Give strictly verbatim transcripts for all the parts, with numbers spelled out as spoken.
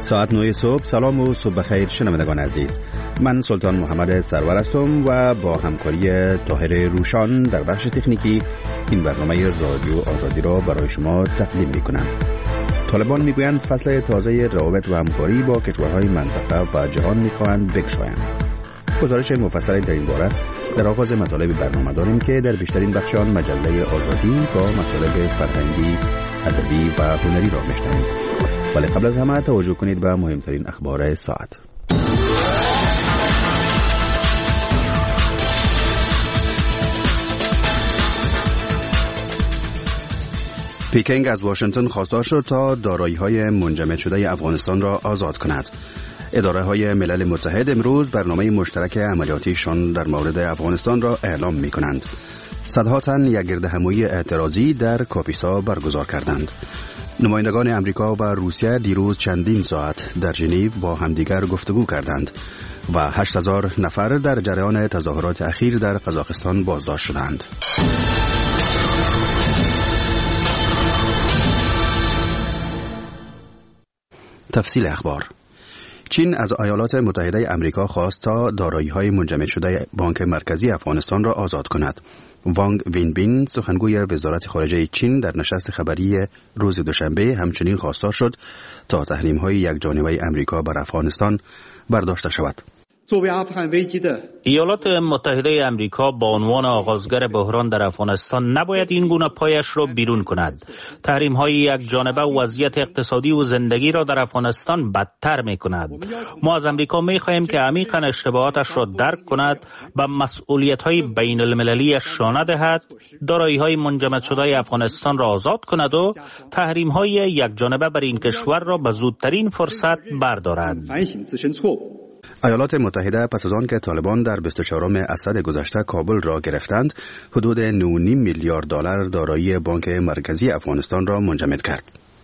ساعت نه صبح. سلام و صبح بخیر شنوندگان عزیز. من سلطان محمد سرور هستم و با همکاری طاهر روشان در بخش تکنیکی این برنامه رادیو آزادی را برای شما تقدیم می‌کنم. طالبان میگویند فصل تازه روابط و همکاری با کشورهای منطقه و جهان می‌خواهند بگشایند. گزارش مفصلی در این باره در آغاز مطالب برنامه داریم که در بیشترین بخش آن مجله آزادی با مطالب فرهنگی، ادبی و هنری را می‌شنویم. ولی قبل از همه توجه کنید به مهمترین اخبار ساعت. پیکینگ از واشنگتن خواستار شد تا دارایی‌های منجمد شده افغانستان را آزاد کند. اداره‌های ملل متحد امروز برنامه مشترک عملیاتیشان در مورد افغانستان را اعلام می‌کنند. صدها تن یک گردهمایی اعتراضی در کاپیسا برگزار کردند. نمایندگان امریکا و روسیه دیروز چندین ساعت در ژنو با همدیگر گفتگو کردند و هشت هزار نفر در جریان تظاهرات اخیر در قزاقستان بازداشت شدند. تفصیل اخبار. چین از ایالات متحده امریکا خواست تا دارایی‌های منجمد شده بانک مرکزی افغانستان را آزاد کند. وانگ وینبین سخنگوی وزارت خارجه چین در نشست خبری روز دوشنبه همچنین خواستار شد تا تحریم‌های یکجانبه امریکا بر افغانستان برداشته شود. ایالات متحده امریکا با عنوان آغازگر بحران در افغانستان نباید این گونه پایش را بیرون کند. تحریم‌های یک جانبه وضعیت اقتصادی و زندگی را در افغانستان بدتر می‌کند. ما از امریکا می‌خواهیم که عمیقاً اشتباهاتش را درک کند، به مسئولیت‌های بین المللی شانه دهد، دارایی‌های منجمد شده افغانستان را آزاد کند و تحریم‌های یک جانبه بر این کشور را به زودترین فرصت بردارد. ایالات متحده پس از آن که طالبان در بیست و چهارم اسد گذشته کابل را گرفتند، حدود نه و نیم میلیارد دلار دارایی بانک مرکزی افغانستان را منجمد کرد.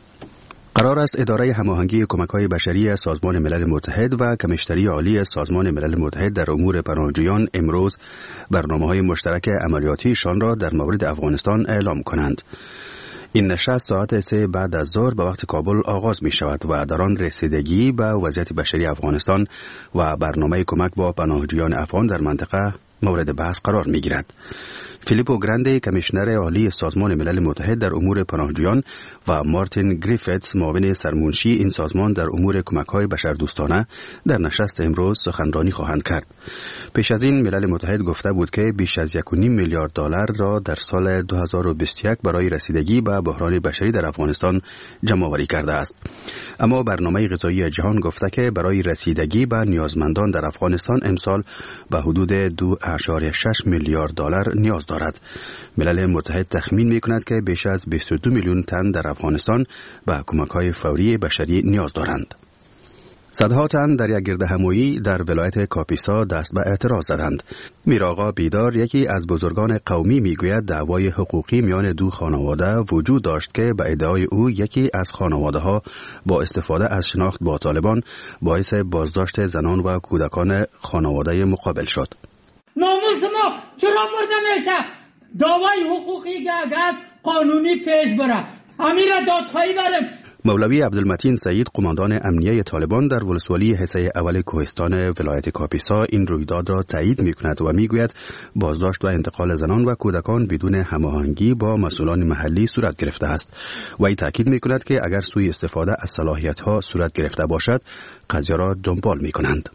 قرار است اداره هماهنگی کمک‌های بشری سازمان ملل متحد و کمیشنری عالی سازمان ملل متحد در امور پناهجویان امروز برنامه‌های مشترک عملیاتیشان را در مورد افغانستان اعلام کنند. این نشست ساعت سه بعد از ظهر به وقت کابل آغاز می شود و در آن رسیدگی به وضعیت بشری افغانستان و برنامه کمک با پناهجویان افغان در منطقه مورد بحث قرار می گیرد. فیلیپو گراندی کمیشنر عالی سازمان ملل متحد در امور پناهجویان و مارتین گریفتس معاون سرمنشی این سازمان در امور کمک‌های بشردوستانه در نشست امروز سخنرانی خواهند کرد. پیش از این ملل متحد گفته بود که بیش از یک و نیم میلیارد دلار را در سال دو هزار و بیست و یک برای رسیدگی به بحران بشری در افغانستان جمع‌آوری کرده است. اما برنامه غذایی جهان گفته که برای رسیدگی به نیازمندان در افغانستان امسال به حدود دو اعشاریه شش میلیارد دلار نیاز دارد. ملل متحد تخمین می‌کند که بیش از بیست و دو میلیون تن در افغانستان به کمک‌های فوری بشری نیاز دارند. صدها تن در یک گردهمایی در ولایت کاپیسا دست به اعتراض زدند. میرآقا بیدار، یکی از بزرگان قومی، میگوید دعوای حقوقی میان دو خانواده وجود داشت که به ادعای او یکی از خانواده‌ها با استفاده از شناخت با طالبان باعث بازداشت زنان و کودکان خانواده مقابل شد. ناموس ما چرا برده میشه؟ دعوای حقوقی که اگر قانونی پیش بره امیر دادخواهی داریم. مولوی عبدالمتین سعید، قماندان امنیه طالبان در ولسوالی حصه اول کوهستان ولایت کاپیسا، این رویداد را تایید می‌کند و میگوید بازداشت و انتقال زنان و کودکان بدون هماهنگی با مسئولان محلی صورت گرفته است. و این تاکید می‌کند که اگر سوء استفاده از صلاحیت‌ها صورت گرفته باشد، قضیه را دنبال می‌کنند.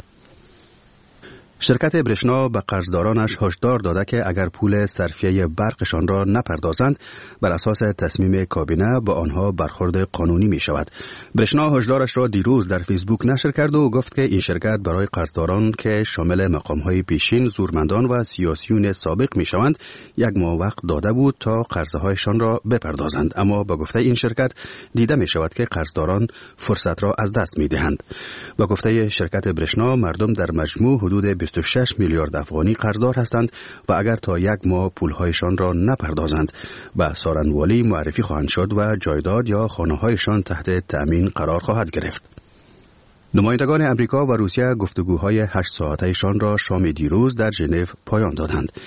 شرکت برشنا به قرضدارانش هشدار داده که اگر پول صرفیه برقشان را نپردازند بر اساس تصمیم کابینه با آنها برخورد قانونی می شود. برشنا هشدارش را دیروز در فیسبوک نشر کرد و گفت که این شرکت برای قرضداران که شامل مقام‌های پیشین، زورمندان و سیاسیون سابق می شوند یک ماه وقت داده بود تا قرضهایشان را بپردازند، اما با گفته این شرکت دیده می شود که قرضداران فرصت را از دست می دهند. با گفته شرکت برشنا مردم در مجموع حدود بیست و شش میلیارد افغانی قرضدار هستند و اگر تا یک ماه پولهایشان را نپردازند به سارنوالی معرفی خواهند شد و جایداد یا خانه‌هایشان تحت تأمین قرار خواهد گرفت. نمایندگان امریکا و روسیه گفتگوهای هشت ساعتهشان را شام دیروز در ژنو پایان دادند.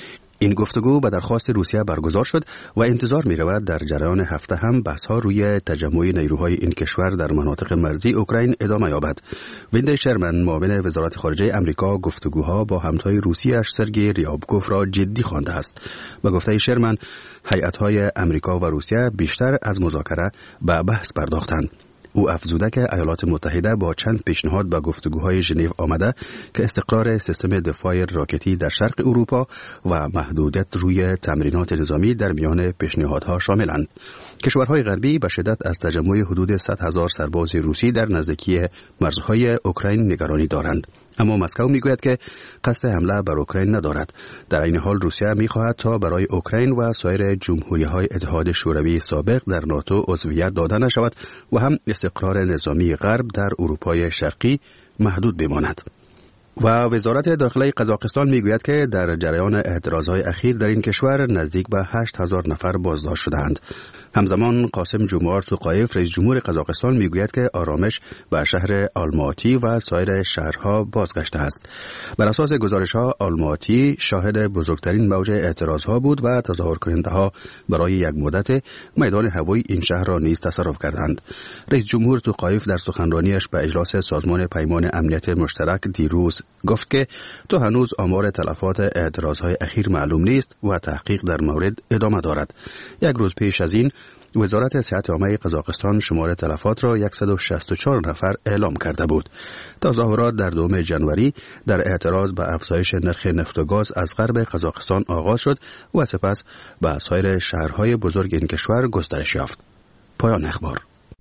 این گفتگو به درخواست روسیه برگزار شد و انتظار می رود در جریان هفته هم بحث ها روی تجمع نیروهای این کشور در مناطق مرزی اوکراین ادامه یابد. ویندی شرمن معاون وزارت خارجه امریکا گفتگوها با همتای روسیه‌اش سرگئی ریابکوف را جدی خوانده است. به گفته شرمن هیئت‌های امریکا و روسیه بیشتر از مذاکره به بحث پرداختند. او افزوده که ایالات متحده با چند پیشنهاد به گفتگوهای ژنو آمده که استقرار سیستم دفاع راکتی در شرق اروپا و محدودیت روی تمرینات نظامی در میان پیشنهادها شاملند. کشورهای غربی به شدت از تجمع حدود صد هزار سرباز روسی در نزدیکی مرزهای اوکراین نگرانی دارند. اما مسکو میگوید که قصد حمله بر اوکراین ندارد. در این حال روسیه میخواهد تا برای اوکراین و سایر جمهوری‌های اتحاد شوروی سابق در ناتو عضویت داده نشود و هم استقرار نظامی غرب در اروپای شرقی محدود بماند. و وزارت داخلی قزاقستان میگوید که در جریان اعتراضهای اخیر در این کشور نزدیک به هشت هزار نفر بازداشت شدند. همزمان قاسم جومارت توقایف رئیس جمهور قزاقستان میگوید که آرامش به شهر آلماتی و سایر شهرها بازگشته است. بر اساس گزارش‌ها آلماتی شاهد بزرگترین موج اعتراضها بود و تظاهر کننده‌ها برای یک مدت میدان هوایی این شهر را نیز تصرف کردند. رئیس جمهور توقایف در سخنرانیش به اجلاس سازمان پیمان امنیت مشترک دیروز گفت که تا هنوز آمار تلفات اعتراضهای اخیر معلوم نیست و تحقیق در مورد ادامه دارد. یک روز پیش از این وزارت صحت عامه قزاقستان شمار تلفات را صد و شصت و چهار نفر اعلام کرده بود. تظاهرات در دوم ژانویه در اعتراض به افزایش نرخ نفت و گاز از غرب قزاقستان آغاز شد و سپس به سایر شهرهای بزرگ این کشور گسترش یافت. پایان اخبار.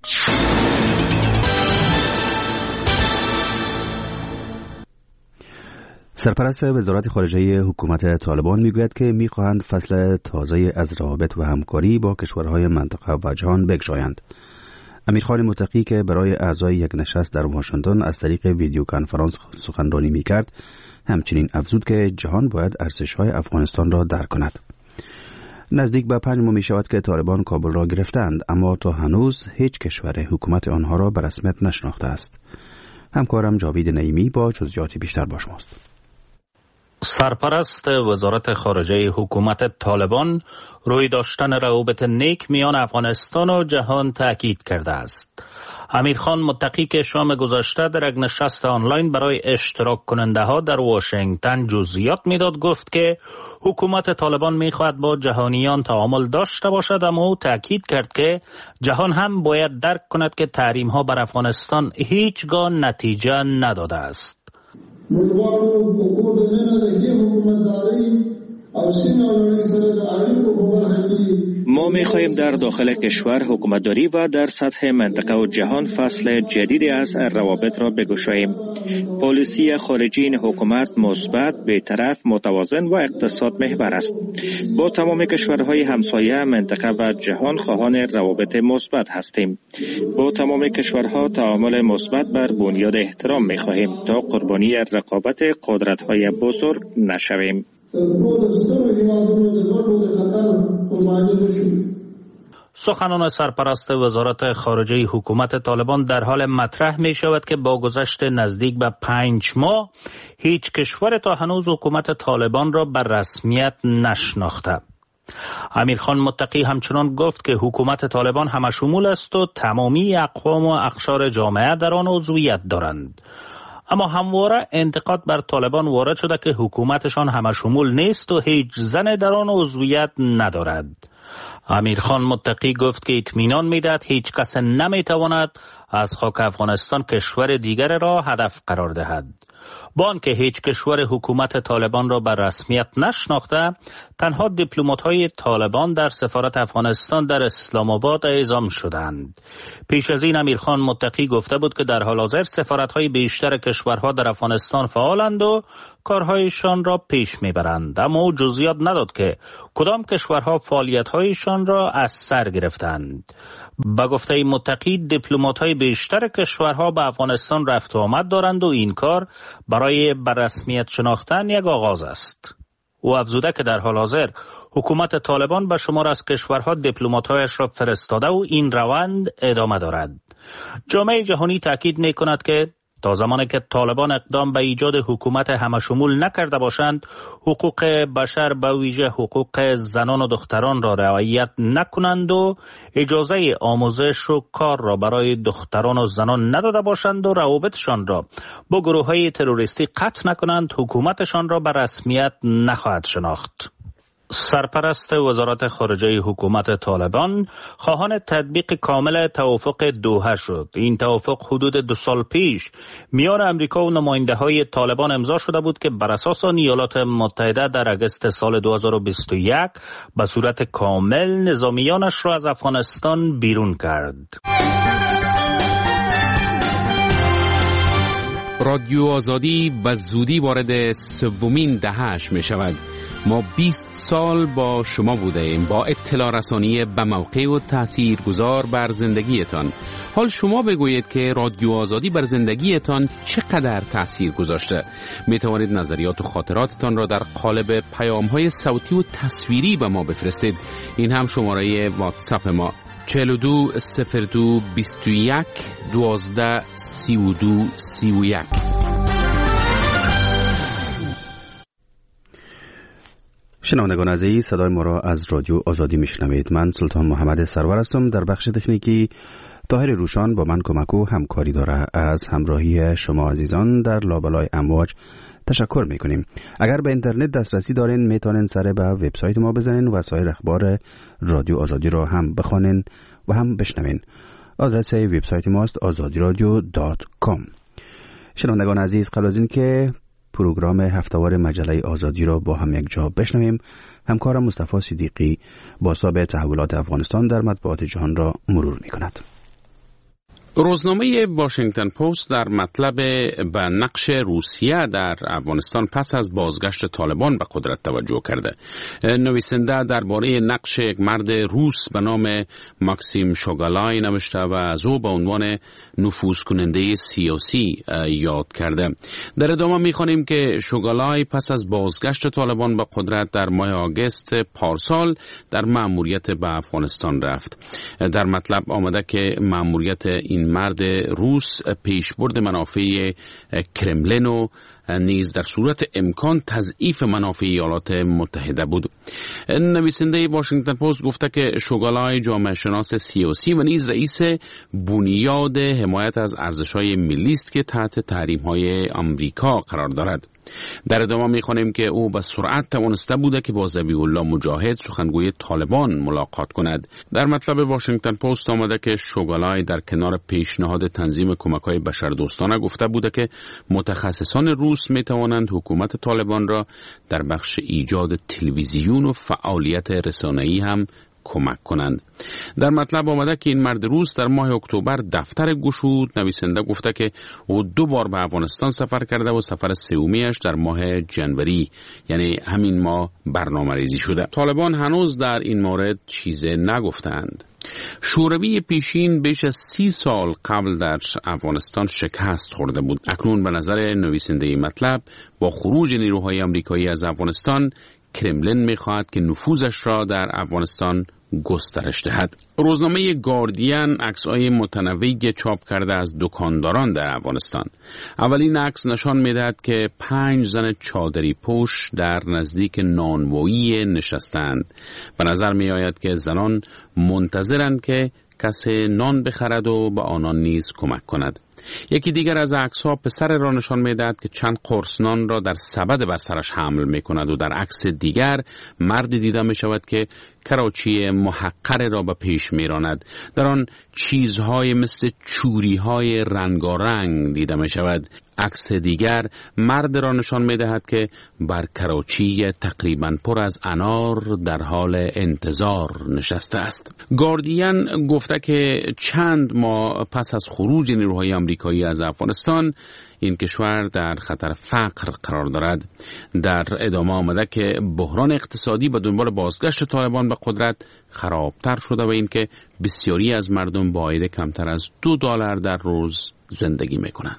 سرپرست وزارت خارجه حکومت طالبان میگوید که میخواهند فصل تازه از روابط و همکاری با کشورهای منطقه و جهان بگشایند. امیرخان متقی که برای اعضای یک نشست در واشنگتن از طریق ویدیو کنفرانس سخنرانی میکرد، همچنین افزود که جهان باید ارزش‌های افغانستان را درک کند. نزدیک به پنج ماه می شود که طالبان کابل را گرفتند، اما تا هنوز هیچ کشور حکومت آنها را به رسمیت نشناخته است. همکارم جاوید نعیمی با جزئیات بیشتر با شماست. سرپرست وزارت خارجه حکومت طالبان روی داشتن روابط نیک میان افغانستان و جهان تاکید کرده است. امیرخان متقی که شام گذشته در یک نشست آنلاین برای اشتراک کننده ها در واشنگتن جزئیات میداد گفت که حکومت طالبان میخواهد با جهانیان تعامل داشته باشد، اما او تاکید کرد که جهان هم باید درک کند که تحریم ها بر افغانستان هیچگاه نتیجه نداده است. ما می‌خواهیم در داخل کشور حکومتداری و در سطح منطقه و جهان فصل جدیدی از روابط را بگشاییم. پالیسی خارجی این حکومت مثبت، بی‌طرف، متوازن و اقتصاد محور است. با تمام کشورهای همسایه منطقه و جهان خواهان روابط مثبت هستیم. با تمام کشورها تعامل مثبت بر بنیاد احترام می‌خواهیم تا قربانی رقابت قدرت‌های بزرگ نشویم. سخنان سرپرست وزارت خارجه حکومت طالبان در حال مطرح می شود که با گذشت نزدیک به پنج ماه هیچ کشور تا هنوز حکومت طالبان را بر رسمیت نشناخته. امیرخان متقی همچنان گفت که حکومت طالبان همشمول است و تمامی اقوام و اقشار جامعه در آن عضویت دارند. اما همواره انتقاد بر طالبان وارد شده که حکومتشان همشمول نیست و هیچ زن در آن عضویت ندارد. امیرخان متقی گفت که اطمینان میدهد هیچ کس نمیتواند از خاک افغانستان کشور دیگر را هدف قرار دهد. با آنکه هیچ کشور حکومت طالبان را بر رسمیت نشناخته، تنها دیپلمات‌های طالبان در سفارت افغانستان در اسلام آباد اعزام شدند. پیش از این امیرخان متقی گفته بود که در حال حاضر سفارت‌های بیشتر کشورها در افغانستان فعالند و کارهایشان را پیش میبرند، اما او جزئیات نداد که کدام کشورها فعالیت‌هایشان را از سر گرفتند. با گفته متقی دیپلمات‌های بیشتر کشورها به افغانستان رفت و آمد دارند و این کار برای بررسمیت شناختن یک آغاز است. او افزوده که در حال حاضر حکومت طالبان به شمار از کشورها دیپلمات‌هایش را فرستاده و این روند ادامه دارد. جامعه جهانی تاکید می‌کند که تا زمانی که طالبان اقدام به ایجاد حکومت همشمول نکرده باشند، حقوق بشر به ویژه حقوق زنان و دختران را رعایت نکنند و اجازه آموزش و کار را برای دختران و زنان نداده باشند و روابطشان را با گروه‌های تروریستی قطع نکنند، حکومتشان را به رسمیت نخواهد شناخت. سرپرست وزارت خارجه حکومت طالبان خواهان تطبیق کامل توافق دوحه شد. این توافق حدود دو سال پیش میان امریکا و نماینده های طالبان امضا شده بود که بر اساس آن ایالات متحده در اگست سال دو هزار و بیست و یک به صورت کامل نظامیانش را از افغانستان بیرون کرد. رادیو آزادی به زودی وارد سومین دهه‌اش می شود. ما بیست سال با شما بوده ایم، با اطلاع رسانی به موقع و تاثیرگذار بر زندگیتان. حال شما بگویید که رادیو آزادی بر زندگیتان چقدر تاثیر گذاشته. می توانید نظریات و خاطراتتان را در قالب پیام‌های صوتی و تصویری به ما بفرستید. این هم شماره واتساپ ما چهل و دو صفر دو بیست و یک دوازده سی و دو سی و یک. شنوندگان عزیز، صدای ما را از رادیو آزادی میشنوید. من سلطان محمد سرور هستم. در بخش تکنیکی طاهر روشان با من کمک و همکاری داره. از همراهی شما عزیزان در لابلای امواج تشکر میکنیم. اگر به اینترنت دسترسی دارین میتونین سر به وبسایت ما بزنین و سایر اخبار رادیو آزادی را هم بخوانین و هم بشنوین. آدرس وبسایت ماست آزادی رادیو دات کام. شنوندگان عزیز، قبل از این که پروگرام هفتهوار مجله آزادی را با هم یک جا بشنویم، همکارم مصطفی صدیقی بازتاب تحولات افغانستان در مطبوعات جهان را مرور میکند. روزنامه واشنگتن پست در مطلب به نقش روسیه در افغانستان پس از بازگشت طالبان به قدرت توجه کرده. نویسنده درباره نقش یک مرد روس به نام ماکسیم شوگالای نوشته و از او به عنوان نفوذ کننده سیاسی یاد کرده. در ادامه می‌خوانیم که شوگالای پس از بازگشت طالبان به قدرت در ماه آگوست پارسال در مأموریت به افغانستان رفت. در مطلب آمده که مأموریت این مرد روس پیشبرد منافع کرملین و نیز در صورت امکان تضعیف منافع ایالات متحده بود. نویسنده واشنگتن پست گفته که شوگالای جامعه شناس سیاسی و نیز رئیس بنیاد حمایت از ارزش‌های ملی است که تحت تحریم‌های آمریکا قرار دارد. در ادامه می‌خوانیم که او به سرعت توانسته بوده که با ذبیح الله مجاهد سخنگوی طالبان ملاقات کند. در مطلب واشنگتن پست آمده که شوگالای در کنار پیشنهاد تنظیم کمک‌های بشردوستانه گفته بوده که متخصصان روس می‌توانند حکومت طالبان را در بخش ایجاد تلویزیون و فعالیت رسانه‌ای هم کمک کنند. در مطلب آمده که این مرد روس در ماه اکتبر دفتر گشود. نویسنده گفته که او دو بار به افغانستان سفر کرده و سفر سومیش در ماه جنوری، یعنی همین ماه، برنامه ریزی شده. طالبان هنوز در این مورد چیزی نگفتند. شوروی پیشین بیش از سی سال قبل در افغانستان شکست خورده بود. اکنون به نظر نویسنده مطلب با خروج نیروهای آمریکایی از افغانستان، کرملین می‌خواهد که نفوذش را در افغانستان گسترش دهد. روزنامه گاردین عکس‌های متنوعی چاپ کرده از دکانداران در افغانستان. اولین عکس نشان می‌دهد که پنج زن چادری پوش در نزدیک نانوایی نشستند. به نظر می‌آید که زنان منتظرند که کسی نان بخرد و به آنان نیز کمک کند. یکی دیگر از عکس‌ها پسر را نشان می‌دهد که چند قرص نان را در سبد بر سرش حمل می‌کند و در عکس دیگر مردی دیده می‌شود که کراچی محقر را به پیش می‌راند. در آن چیزهای مثل چوری‌های رنگارنگ دیده می‌شود. عکس دیگر مرد را نشان می‌دهد که بر کراچی تقریباً پر از انار در حال انتظار نشسته است. گاردین گفته که چند ماه پس از خروج نیروهای آمریکایی از افغانستان، این کشور در خطر فقر قرار دارد. در ادامه آمده که بحران اقتصادی به دنبال بازگشت طالبان به قدرت خرابتر شده و اینکه بسیاری از مردم با عاید کمتر از دو دلار در روز زندگی میکنند.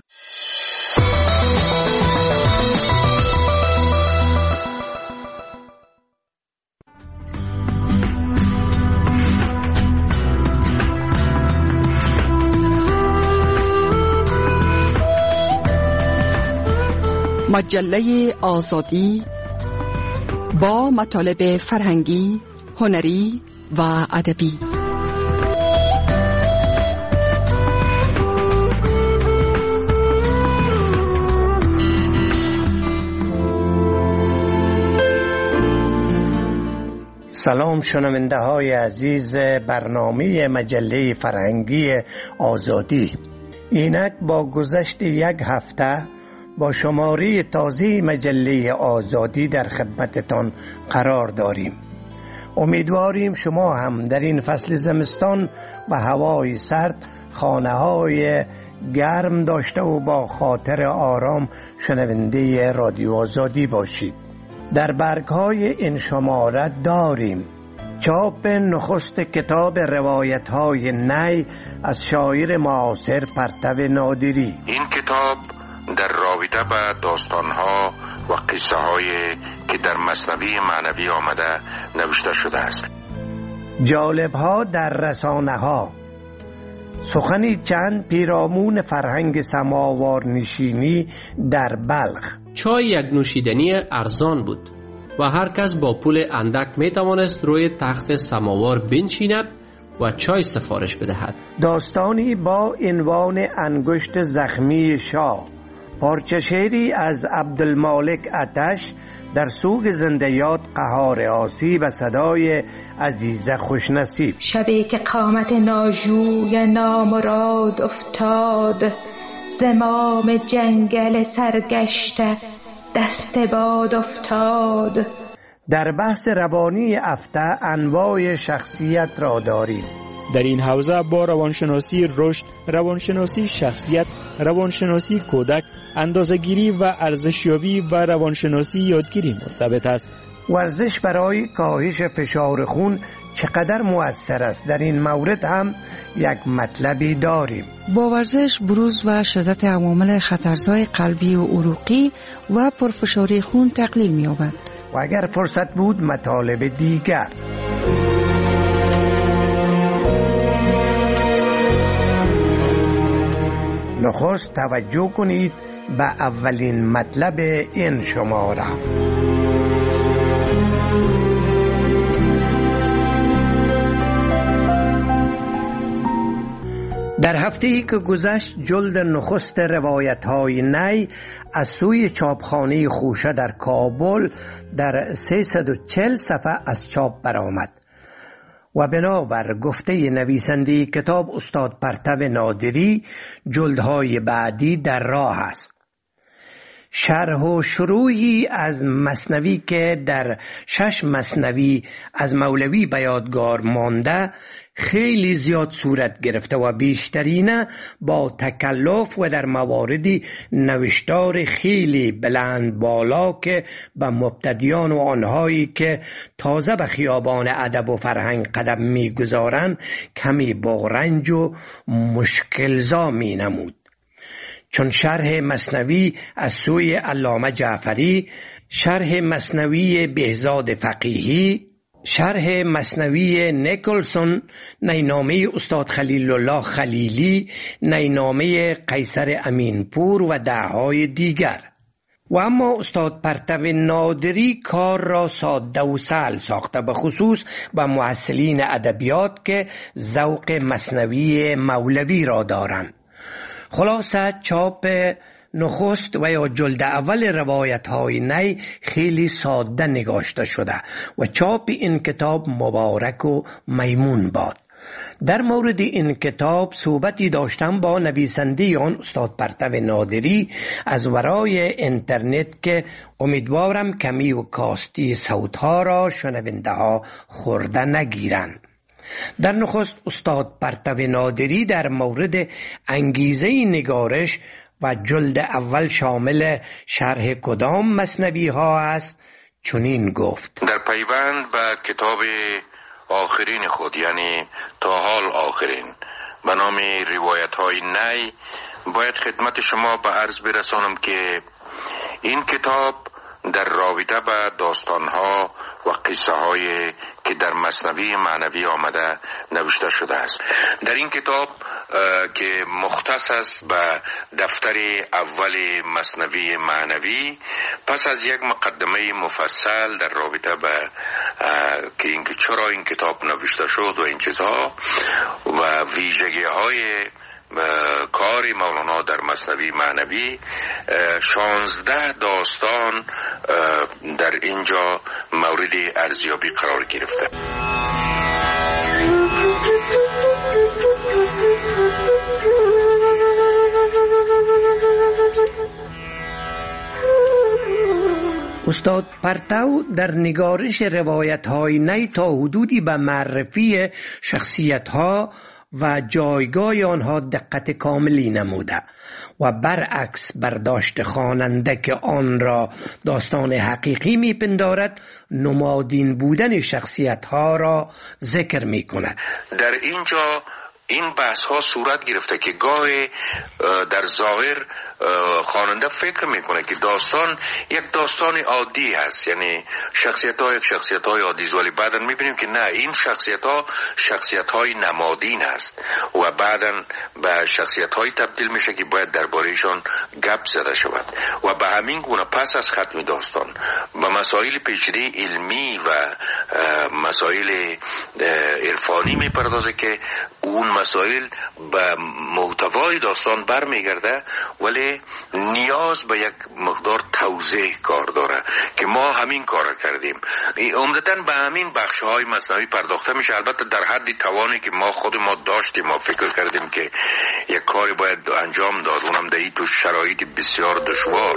مجله آزادی با مطالب فرهنگی، هنری و ادبی. سلام شنونده های عزیز برنامه مجله فرهنگی آزادی. اینک با گذشت یک هفته با شماره تازه مجله آزادی در خدمتتان قرار داریم. امیدواریم شما هم در این فصل زمستان و هوای سرد خانه های گرم داشته و با خاطر آرام شنونده رادیو آزادی باشید. در برگ‌های این شماره داریم چاپ نخست کتاب روایت‌های نی از شاعر معاصر پرتو نادری. این کتاب در رابطه به داستان‌ها و قصه‌هایی که در مثنوی معنوی آمده نوشته شده است. جالب‌ها در رسانه‌ها، سخنی چند پیرامون فرهنگ سماوار نشینی در بلخ. چای یک نوشیدنی ارزان بود و هر کس با پول اندک می توانست روی تخت سماوار بنشیند و چای سفارش بدهد. داستانی با عنوان انگشت زخمی شاه، پارچه شعری از عبدالمالک آتش در سوگ زندیات قهار آسی و صدای عزیزه خوشنصیب. شبی که قامت ناجوی نامراد افتاد، زمام جنگل سرگشته دست باد افتاد. در بحث روانی افته انواع شخصیت را داریم. در این حوزه با روانشناسی رشد، روانشناسی شخصیت، روانشناسی کودک، اندازه‌گیری و ارزشیابی و روانشناسی یادگیری مرتبط است. ورزش برای کاهش فشار خون چقدر مؤثر است؟ در این مورد هم یک مطلبی داریم. با ورزش بروز و شدت عوامل خطرزای قلبی و عروقی و پرفشاری خون تقلیل می‌یابد. و اگر فرصت بود مطالب دیگر. نخست توجه کنید به اولین مطلب این شماره. در هفته‌ای که گذشت جلد نخست روایت‌های نی از سوی چاپخانه خوشه در کابل در سیصد و چهل صفحه از چاپ برآمد و بنابر گفته نویسنده کتاب استاد پرتو نادری جلدهای بعدی در راه است. شرح و شروحی از مثنوی که در شش مثنوی از مولوی به یادگار مانده خیلی زیاد صورت گرفته و بیشترین با تکلف و در مواردی نوشتار خیلی بلند بالا که به مبتدیان و آنهایی که تازه به خیابان ادب و فرهنگ قدم می‌گذارند کمی بغرنج و مشکلزا می‌نمود. چون شرح مثنوی از سوی علامه جعفری، شرح مثنوی بهزاد فقیهی، شرح مثنوی نیکلسون، نینامه استاد خلیل الله خلیلی، نینامه قیصر امینپور و دههای دیگر. و اما استاد پرتو نادری کار را ساده و سهل ساخته، به خصوص به محصلین ادبیات که ذوق مثنوی مولوی را دارند. خلاصه چاپ نخست و یا جلد اول روایت های نی خیلی ساده نگاشته شده و چاپ این کتاب مبارک و میمون باد. در مورد این کتاب صحبتی داشتم با نویسنده آن استاد پرتو نادری از ورای اینترنت که امیدوارم کمی و کاستی صوتها را شنونده ها خورده نگیرند. در نخست استاد پرتو نادری در مورد انگیزه نگارش و جلد اول شامل شرح کدام مثنوی ها است چنین گفت: در پیوند به کتاب آخرین خود، یعنی تا حال آخرین، به نام روایت های نی، باید خدمت شما به عرض برسانم که این کتاب در رابطه به داستانها و قصه های که در مثنوی معنوی آمده نوشته شده است. در این کتاب که مختص است به دفتر اول مثنوی معنوی. پس از یک مقدمه مفصل در رابطه به که اینکه چرا این کتاب نوشته شد و این چیزها و ویژگی های کار مولانا در مثنوی معنوی، شانزده داستان در اینجا مورد ارزیابی قرار گرفته. استاد پرتو در نگارش روایت های نی تا حدودی به معرفی شخصیت ها و جایگاه آنها دقت کاملی نموده و برعکس برداشت خواننده که آن را داستان حقیقی میپندارد، نمادین بودن شخصیت ها را ذکر می کند. در اینجا این بحث ها صورت گرفته که گاهی در ظاهر خواننده فکر میکنه که داستان یک داستان عادی هست، یعنی شخصیت ها یک شخصیت های عادی، ولی بعدا میبینیم که نه، این شخصیت ها شخصیت های نمادین هست و بعدا به شخصیت های تبدیل میشه که باید دربارهشان گپ زده شود و به همین گونه پس از ختم داستان به مسائل پیچیده علمی و مسائل عرفانی میپردازه که اون مسائل به محتوای داستان برمیگرده، ولی نیاز به یک مقدار توضیح کار داره که ما همین کار کردیم. عمدتاً به همین بخش‌های مثنوی پرداخته میشه، البته در حد توانی که ما خود ما داشتیم. ما فکر کردیم که یک کاری باید انجام داد، اونم در این تو شرایط بسیار دشوار.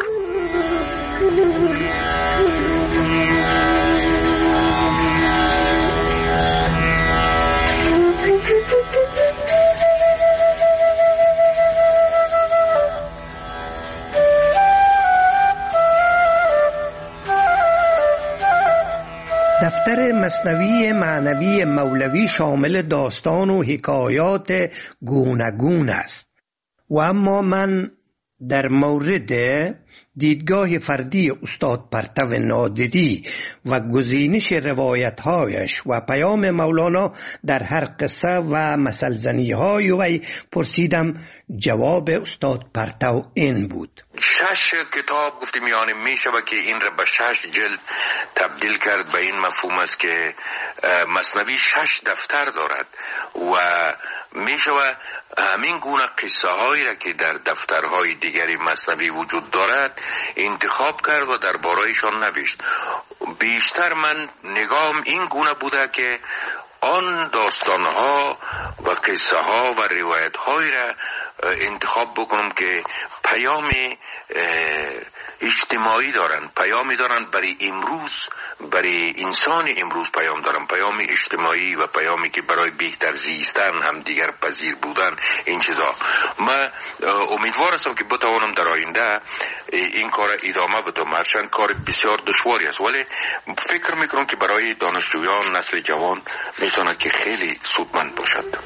دفتر مثنوی معنوی مولوی شامل داستان و حکایات گوناگون است و اما من در مورد دیدگاه فردی استاد پرتو نادری و گزینش روایت‌هایش و پیام مولانا در هر قصه و مثلزنی‌های وی پرسیدم. جواب استاد پرتو این بود: شش کتاب گفتیم، یعنی میشه که این را به شش جلد تبدیل کرد. به این مفهوم است که مثنوی شش دفتر دارد و میشه همین گونه قصه هایی را که در دفترهای دیگری مثنوی وجود دارد انتخاب کرد و درباره‌ایشان نوشت. بیشتر من نگاهم این گونه بوده که آن داستانها و قصه ها و روایت هایی را انتخاب بکنم که پیام اجتماعی دارن، پیامی دارن برای امروز، برای انسان امروز پیام دارن، پیام اجتماعی و پیامی که برای بهتر زیستن، هم دیگر پذیر بودن، این چیزا. من امیدوار هستم که بتوانم در آینده این کار ادامه بدم، هرچند کار بسیار دشواری است، ولی فکر میکنم که برای دانشجویان نسل جوان میتونه که خیلی سودمند باشد.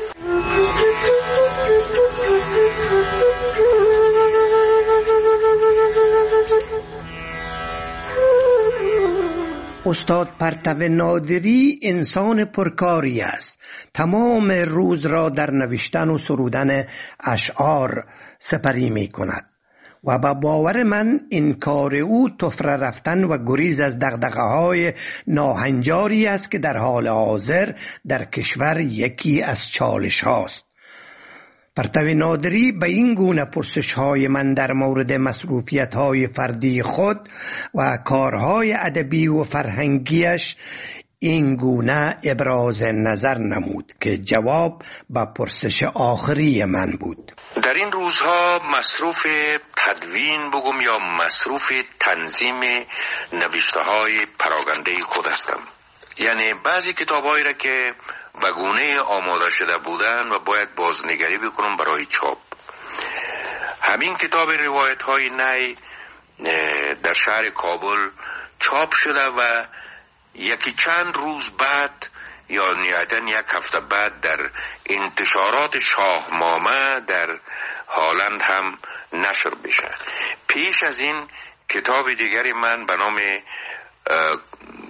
استاد پرتو نادری انسان پرکاری است. تمام روز را در نوشتن و سرودن اشعار سپری می کند و با باور من این کار او تفره رفتن و گریز از دغدغه‌های ناهنجاری است که در حال حاضر در کشور یکی از چالش هاست. پرتو نادری به این گونه پرسش های من در مورد مصروفیت های فردی خود و کارهای ادبی و فرهنگیش این گونه ابراز نظر نمود که جواب به پرسش آخری من بود. در این روزها مصروف تدوین بگم یا مصروف تنظیم نوشته های پراگنده خود هستم. یعنی بعضی کتاب‌هایی را که به گونه آماده شده بودن و باید بازنگری بکنم برای چاپ. همین کتاب روایت‌های نی در شهر کابل چاپ شده و یکی چند روز بعد یا نهایتاً یک هفته بعد در انتشارات شاهنامه در هالند هم نشر بشه. پیش از این کتاب دیگری من به نام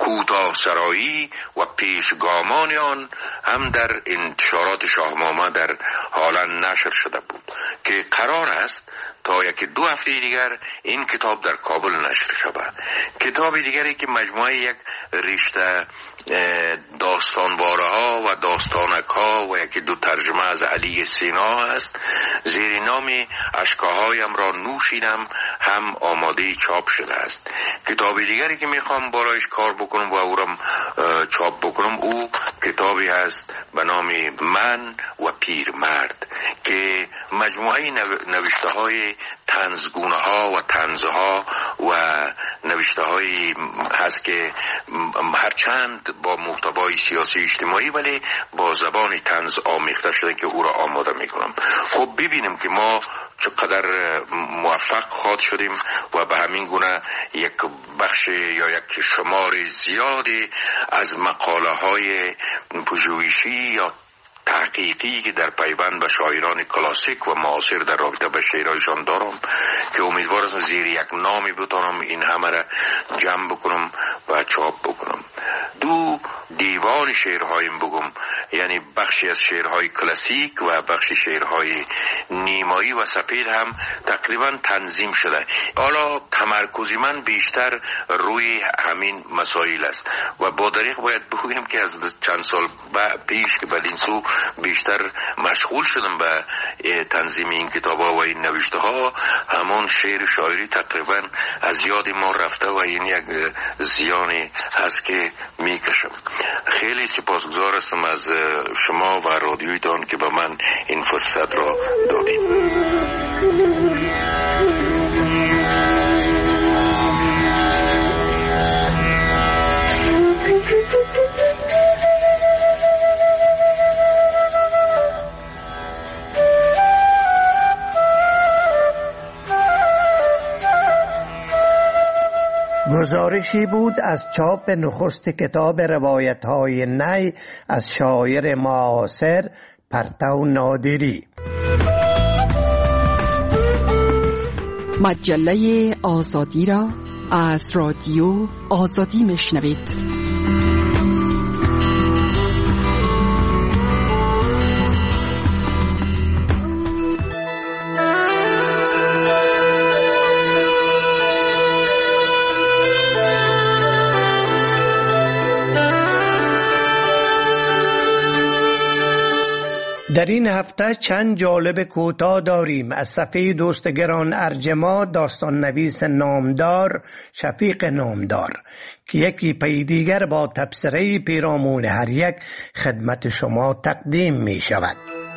کوتاه سرایی و پیشگامان آن هم در انتشارات شاهنامه در حالا نشر شده بود که قرار است تا یکی دو هفته دیگر این کتاب در کابل نشر شود. کتاب دیگری که مجموعه یک رشته داستانواره ها و داستانک ها و یکی دو ترجمه از علی سینا است، زیر نام اشکاهایم را نوشیدم هم آماده چاپ شده است. کتاب دیگری که میخوام برایش کار بکنم و او را چاپ بکنم او کتابی است به نام من و پیرمرد که مجموعه نوشته های طنزگونه ها و طنزه ها و نوشته هایی هست که هرچند با محتوای سیاسی اجتماعی ولی با زبان طنز آمیخته شده که او را آماده میکنم. خب ببینیم که ما چقدر موفق خواهد شدیم و به همین گونه یک بخش یا یک شمار زیادی از مقاله های پژوهشی یا تحقیقی که در پیوند به شاعران کلاسیک و معاصر در رابطه به شعرهایشان دارم که امیدوارم زیر یک نامی بتانم این همه را جمع بکنم و چاپ بکنم. دو دیوان شعرهایم بگم، یعنی بخشی از شعرهای کلاسیک و بخشی شعرهای نیمایی و سپید هم تقریبا تنظیم شده. حالا تمرکزی من بیشتر روی همین مسائل است و با دریغ باید بگویم که از چند سال پیش که بدین سو بیشتر مشغول شدم به تنظیم این کتاب‌ها و این نوشته ها، همون شعر شاعری تقریبا از یاد ما رفته و این یک زیانی هست که میکشم. خیلی سپاسگزار هستم از شما و رادیویتان که به من این فرصت را دادید. گزارشی بود از چاپ نخست کتاب روایت‌های نی از شاعر معاصر پرتو نادری. مجله آزادی را از رادیو آزادی میشنوید. در این هفته چند جالب کوتاه داریم. از صفحه دوست گران ارجما داستان نویس نامدار شفیق نامدار که یکی پی دیگر با تبصره پیرامون هر یک خدمت شما تقدیم می شود.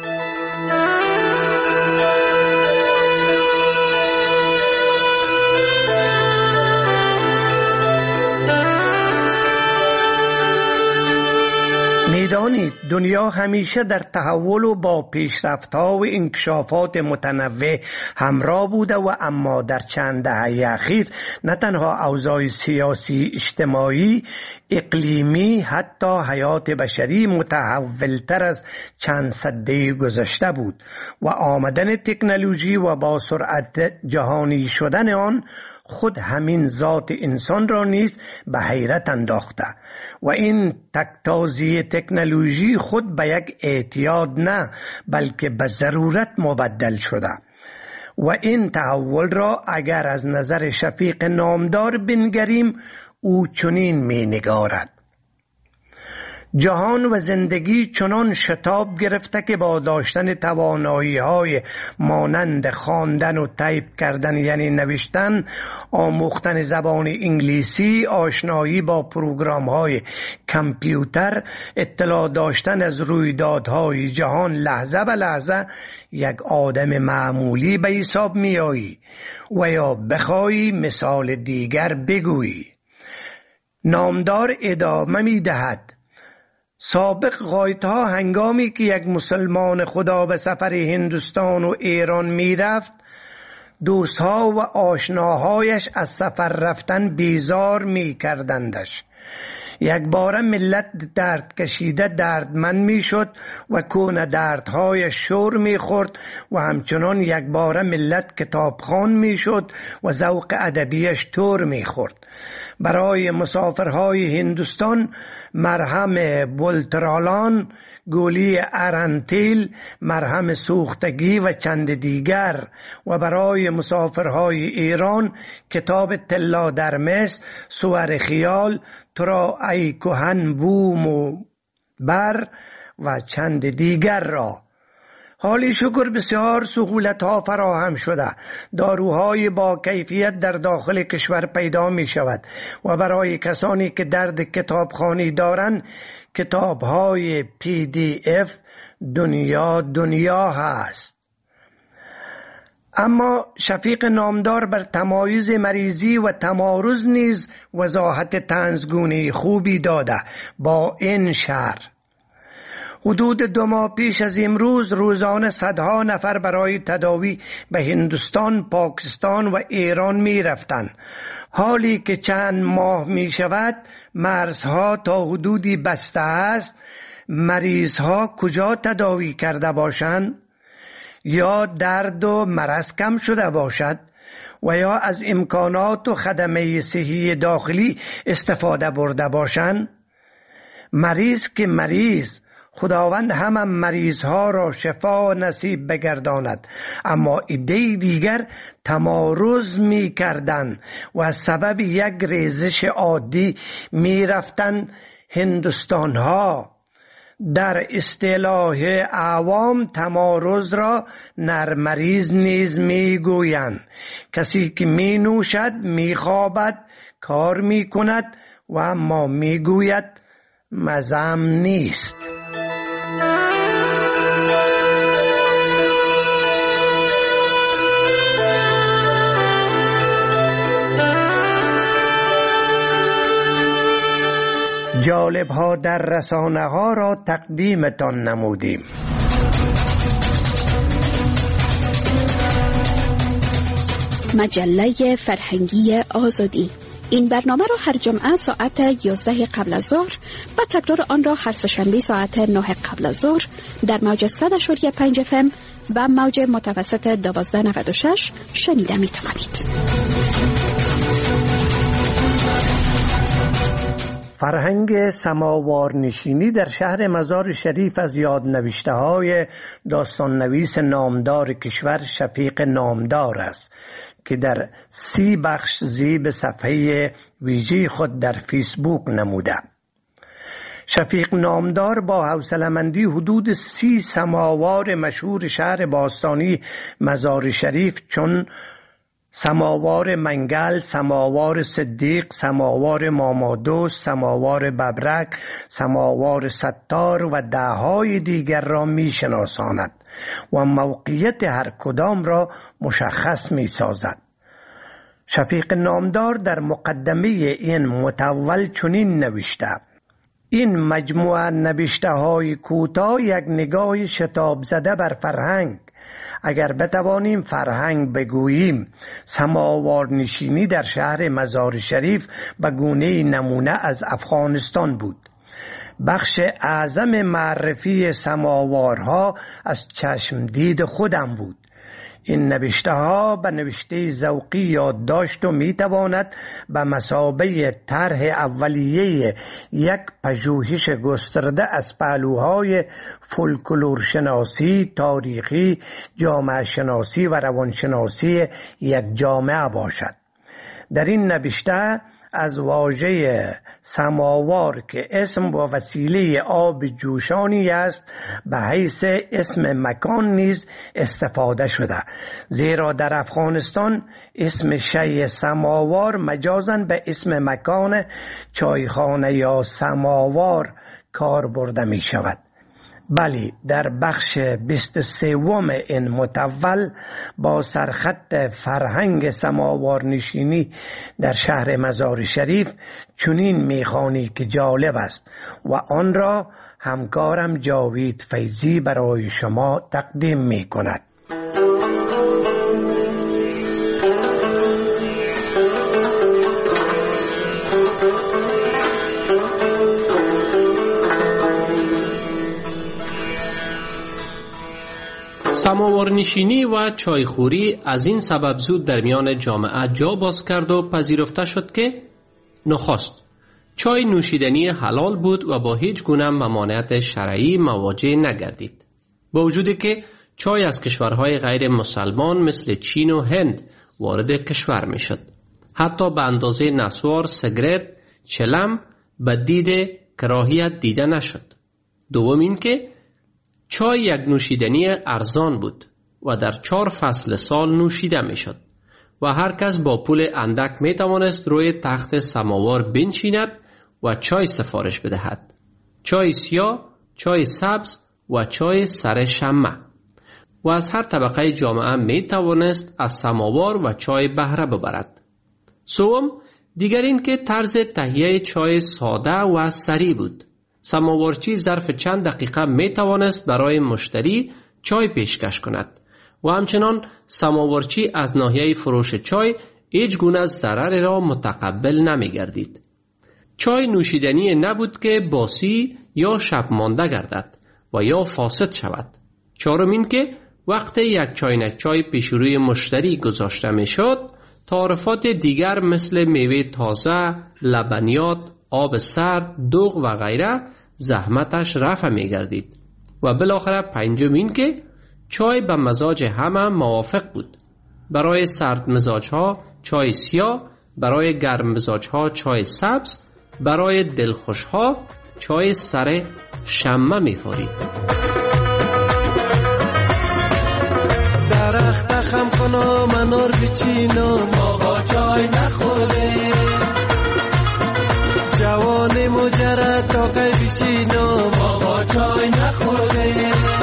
میدانید دنیا همیشه در تحول و با پیشرفت‌ها و انکشافات متنوع همراه بوده و اما در چند دهه اخیر نه تنها اوضاع سیاسی، اجتماعی، اقلیمی، حتی حیات بشری متحولتر از چند سده گذشته بود و آمدن تکنولوژی و با سرعت جهانی شدن آن خود همین ذات انسان را نیز به حیرت انداخته و این تکتازی تکنولوژی خود به یک اعتیاد نه بلکه به ضرورت مبدل شده و این تحول را اگر از نظر شفیق نامدار بنگریم او چنین می نگارد: جهان و زندگی چنان شتاب گرفته که با داشتن توانایی های مانند خواندن و تایپ کردن یعنی نوشتن، آموختن زبان انگلیسی، آشنایی با پروگرام های کامپیوتر، اطلاع داشتن از رویدادهای جهان لحظه به لحظه یک آدم معمولی به حساب می آیی و یا بخوای مثال دیگر بگویی. نامدار ادامه می دهد: سابق غایتها هنگامی که یک مسلمان خدا به سفر هندوستان و ایران می رفت دوستها و آشناهایش از سفر رفتن بیزار می کردندش. یک بار ملت درد کشیده دردمند می شد و کون دردهای شور می خورد و همچنان یک بار ملت کتابخوان می شد و ذوق ادبیش تور می خورد. برای مسافرهای هندوستان مرهم بولترالان، گولی ارنتیل، مرهم سوختگی و چند دیگر، و برای مسافرهای ایران کتاب طلا در مصر، صور خیال، ترا ای کهن بوم و بر و چند دیگر را. حالی شکر بسیار سهولت ها فراهم شده. داروهای با کیفیت در داخل کشور پیدا می شود و برای کسانی که درد کتابخوانی دارند کتابهای پی دی اف دنیا دنیا هست. اما شفیق نامدار بر تمایز مریضی و تمارض نیز وضاحت طنزگونه خوبی داده با این شرح: حدود دو ماه پیش از امروز روزانه صدها نفر برای تداوی به هندوستان، پاکستان و ایران می رفتند. حالی که چند ماه می شود مرزها تا حدودی بسته است، مریضها کجا تداوی کرده باشند؟ یا درد و مرض کم شده باشد و یا از امکانات و خدمه صحی داخلی استفاده برده باشند. مریض که مریض، خداوند هم مریض ها را شفا نصیب بگرداند، اما عده دیگر تمارض می کردند و از سبب یک ریزش عادی می رفتند هندوستان ها. در اصطلاح عوام تمارض را نرمریز نیز می گویند. کسی که می نوشد، می خوابد، کار می کند و اما می گوید مزم نیست. جالب ها در رسانه ها را تقدیمتان نمودیم. مجله فرهنگی آزادی. این برنامه را هر جمعه ساعت یازده قبل از ظهر و تکرار آن را هر سه‌شنبه ساعت نه قبل از ظهر در موج صد و پنج اف ام و موج متوسط دوازده نود و شش شنیده می توانید. فرهنگ سماوار نشینی در شهر مزار شریف از یادنوشته های داستان نویس نامدار کشور شفیق نامدار است که در سی بخش زیب صفحه ویژه خود در فیسبوک نموده. شفیق نامدار با حوصله‌مندی حدود سی سماوار مشهور شهر باستانی مزار شریف چون سماوار منگل، سماوار صدیق، سماوار مامادوست، سماوار ببرک، سماوار ستار و دههای دیگر را می شناساند و موقعیت هر کدام را مشخص می سازد. شفیق نامدار در مقدمه این متول چنین نوشته: این مجموعه نوشته های کوتاه یک نگاه شتاب زده بر فرهنگ. اگر بتوانیم فرهنگ بگوییم، سماوار نشینی در شهر مزار شریف به گونه نمونه از افغانستان بود. بخش اعظم معرفی سماوارها از چشم دید خودم بود. این نوشته ها به نوشته ذوقی یادداشت و می تواند به مثابه طرح اولیه یک پژوهش گسترده از پهلوهای فولکلور شناسی، تاریخی، جامعه شناسی و روانشناسی یک جامعه باشد. در این نوشته از واژه سماوار که اسم و وسیله آب جوشانی است به حیث اسم مکان نیز استفاده شده، زیرا در افغانستان اسم شیء سماوار مجازاً به اسم مکان چایخانه یا سماوار کار برده می شود. بلی، در بخش بیست و سوم این متول با سرخط فرهنگ سماوار نشینی در شهر مزار شریف چنین میخوانی که جالب است و آن را همکارم جاوید فیضی برای شما تقدیم می کند. سماوارنشینی و چایخوری از این سبب زود در میان جامعه جا باز کرد و پذیرفته شد که نخست چای نوشیدنی حلال بود و با هیچ گونه ممانعت شرعی مواجه نگردید. با وجودی که چای از کشورهای غیر مسلمان مثل چین و هند وارد کشور می شد. حتی به اندازه نسوار، سیگرت، چلم به دید کراهیت دیده نشد. دوم این که چای یک نوشیدنی ارزان بود و در چهار فصل سال نوشیده می شد و هر کس با پول اندک می توانست روی تخت سماوار بنشیند و چای سفارش بدهد. چای سیاه، چای سبز و چای سر شمع. و از هر طبقه جامعه می توانست از سماوار و چای بهره ببرد. سوم دیگر این که طرز تهیه چای ساده و سریع بود. سماوارچی ظرف چند دقیقه می توانست برای مشتری چای پیشکش کند و همچنان سماوارچی از ناحیه فروش چای هیچ گونه ضرر را متقبل نمی گردید. چای نوشیدنی نبود که باسی یا شب مانده گردد و یا فاسد شود. چهارم این که وقتی یک چاینک چای پیش روی مشتری گذاشته می شد، تعارفات دیگر مثل میوه تازه، لبنیات، آب سرد، دوغ و غیره زحمتش رفع می گردید. و بالاخره پنجم این که چای به مزاج همه موافق بود. برای سرد مزاج ها چای سیاه، برای گرم مزاج ها چای سبز، برای دلخوش ها چای سر شمع می فارید. درخت خم کنم منار بچینم آقا چای نخوره، جوان مجرد تاقی بشینم آقا چای نخوره،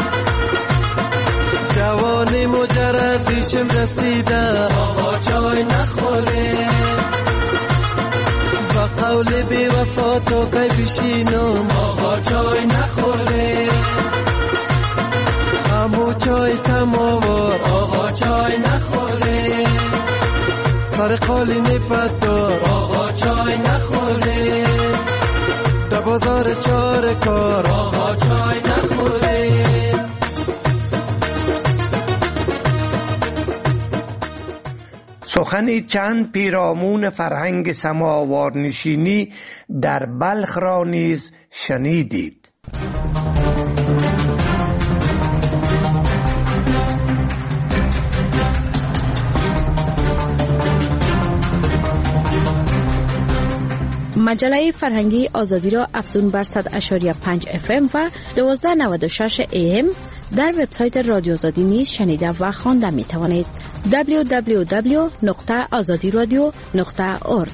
جوان مجرد دیشم رسیده آقا چای نخوره، با قول بی وفا تاقی بشینم آقا چای نخوره، امو چای سماوار آقا چای نخوره، سر قالی نپدار آقا چای نخوره، در بازار چار کار آقا چای نخوره. سخنی چند پیرامون فرهنگ سماوارنشینی در بلخ را نیز شنیدید. مجله فرهنگی آزادی را افزون بر صد و شش و پنج اف ام و دوازده نود و شش ای ام در وبسایت رادیو آزادی نیز شنیده و خوانده می توانید. دبلیو دبلیو دبلیو نقطه آزادی رادیو نقطه اورگ.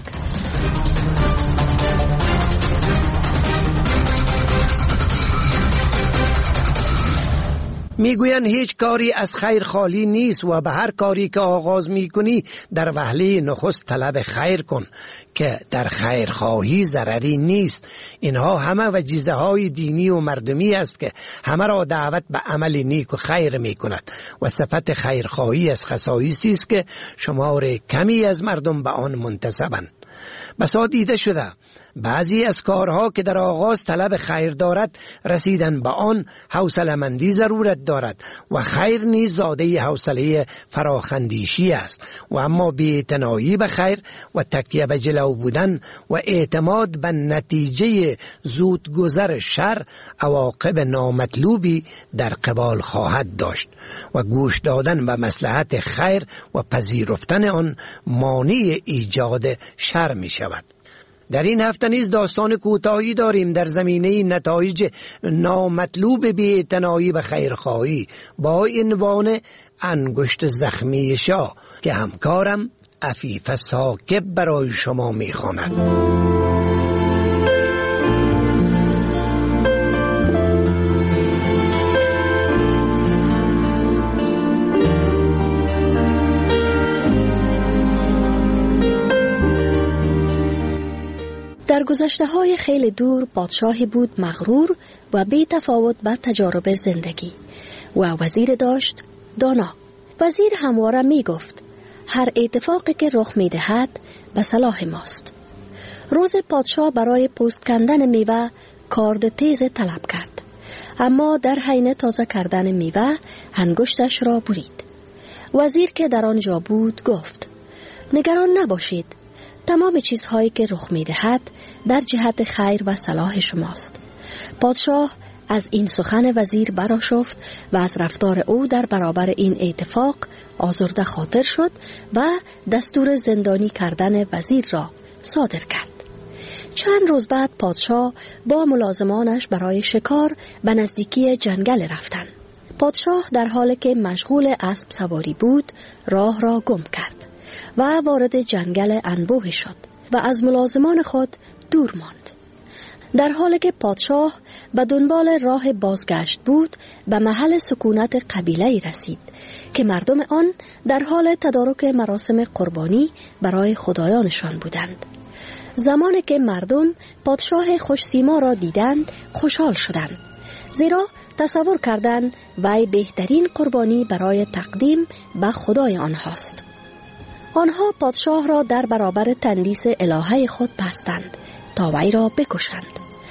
میگویند هیچ کاری از خیر خالی نیست و به هر کاری که آغاز میکنی در وهله نخست طلب خیر کن که در خیرخواهی ضرری نیست. اینها همه وجیزه های دینی و مردمی است که همه را دعوت به عمل نیک و خیر میکند و صفت خیرخواهی از خصایصی است که شمار کمی از مردم به آن منتسبند. بسا دیده شده بعضی از کارها که در آغاز طلب خیر دارد رسیدن به آن حوصله‌مندی ضرورت دارد و خیر نیز زاده حوصله فراخندیشی است و اما بی‌اعتنایی به خیر و تکیه به جلو بودن و اعتماد به نتیجه زودگذر شر عواقب نامطلوبی در قبال خواهد داشت و گوش دادن به مصلحت خیر و پذیرفتن آن مانع ایجاد شر می شود. در این هفته نیز داستان کوتاهی داریم در زمینه نتایج نامطلوب بی‌اعتنایی به خیرخواهی با عنوان انگشت زخمی شاه که همکارم عفیف ساکب برای شما می‌خواند. در گذشته های خیلی دور پادشاهی بود مغرور و بی تفاوت بر تجارب زندگی و وزیر داشت دانا. وزیر همواره می گفت هر اتفاقی که رخ می دهد به صلاح ماست. روز پادشاه برای پوست کندن میوه کارد تیز طلب کرد. اما در حین تازه کردن میوه انگشتش را برید. وزیر که در آنجا بود گفت: نگران نباشید، تمام چیزهایی که رخ می‌دهد در جهت خیر و صلاح شماست. پادشاه از این سخن وزیر برآشفت و از رفتار او در برابر این اتفاق آزرده خاطر شد و دستور زندانی کردن وزیر را صادر کرد. چند روز بعد پادشاه با ملازمانش برای شکار به نزدیکی جنگل رفتند. پادشاه در حالی که مشغول اسب سواری بود راه را گم کرد و وارد جنگل انبوه شد و از ملازمان خود دور ماند. در حالی که پادشاه به دنبال راه بازگشت بود به محل سکونت قبیله‌ای رسید که مردم آن در حال تدارک مراسم قربانی برای خدایانشان بودند. زمانی که مردم پادشاه خوش‌سیما را دیدند خوشحال شدند، زیرا تصور کردند وی بهترین قربانی برای تقدیم به خدای آنهاست. آنها پادشاه را در برابر تندیس الهه خود بستند تا وی را بکشند.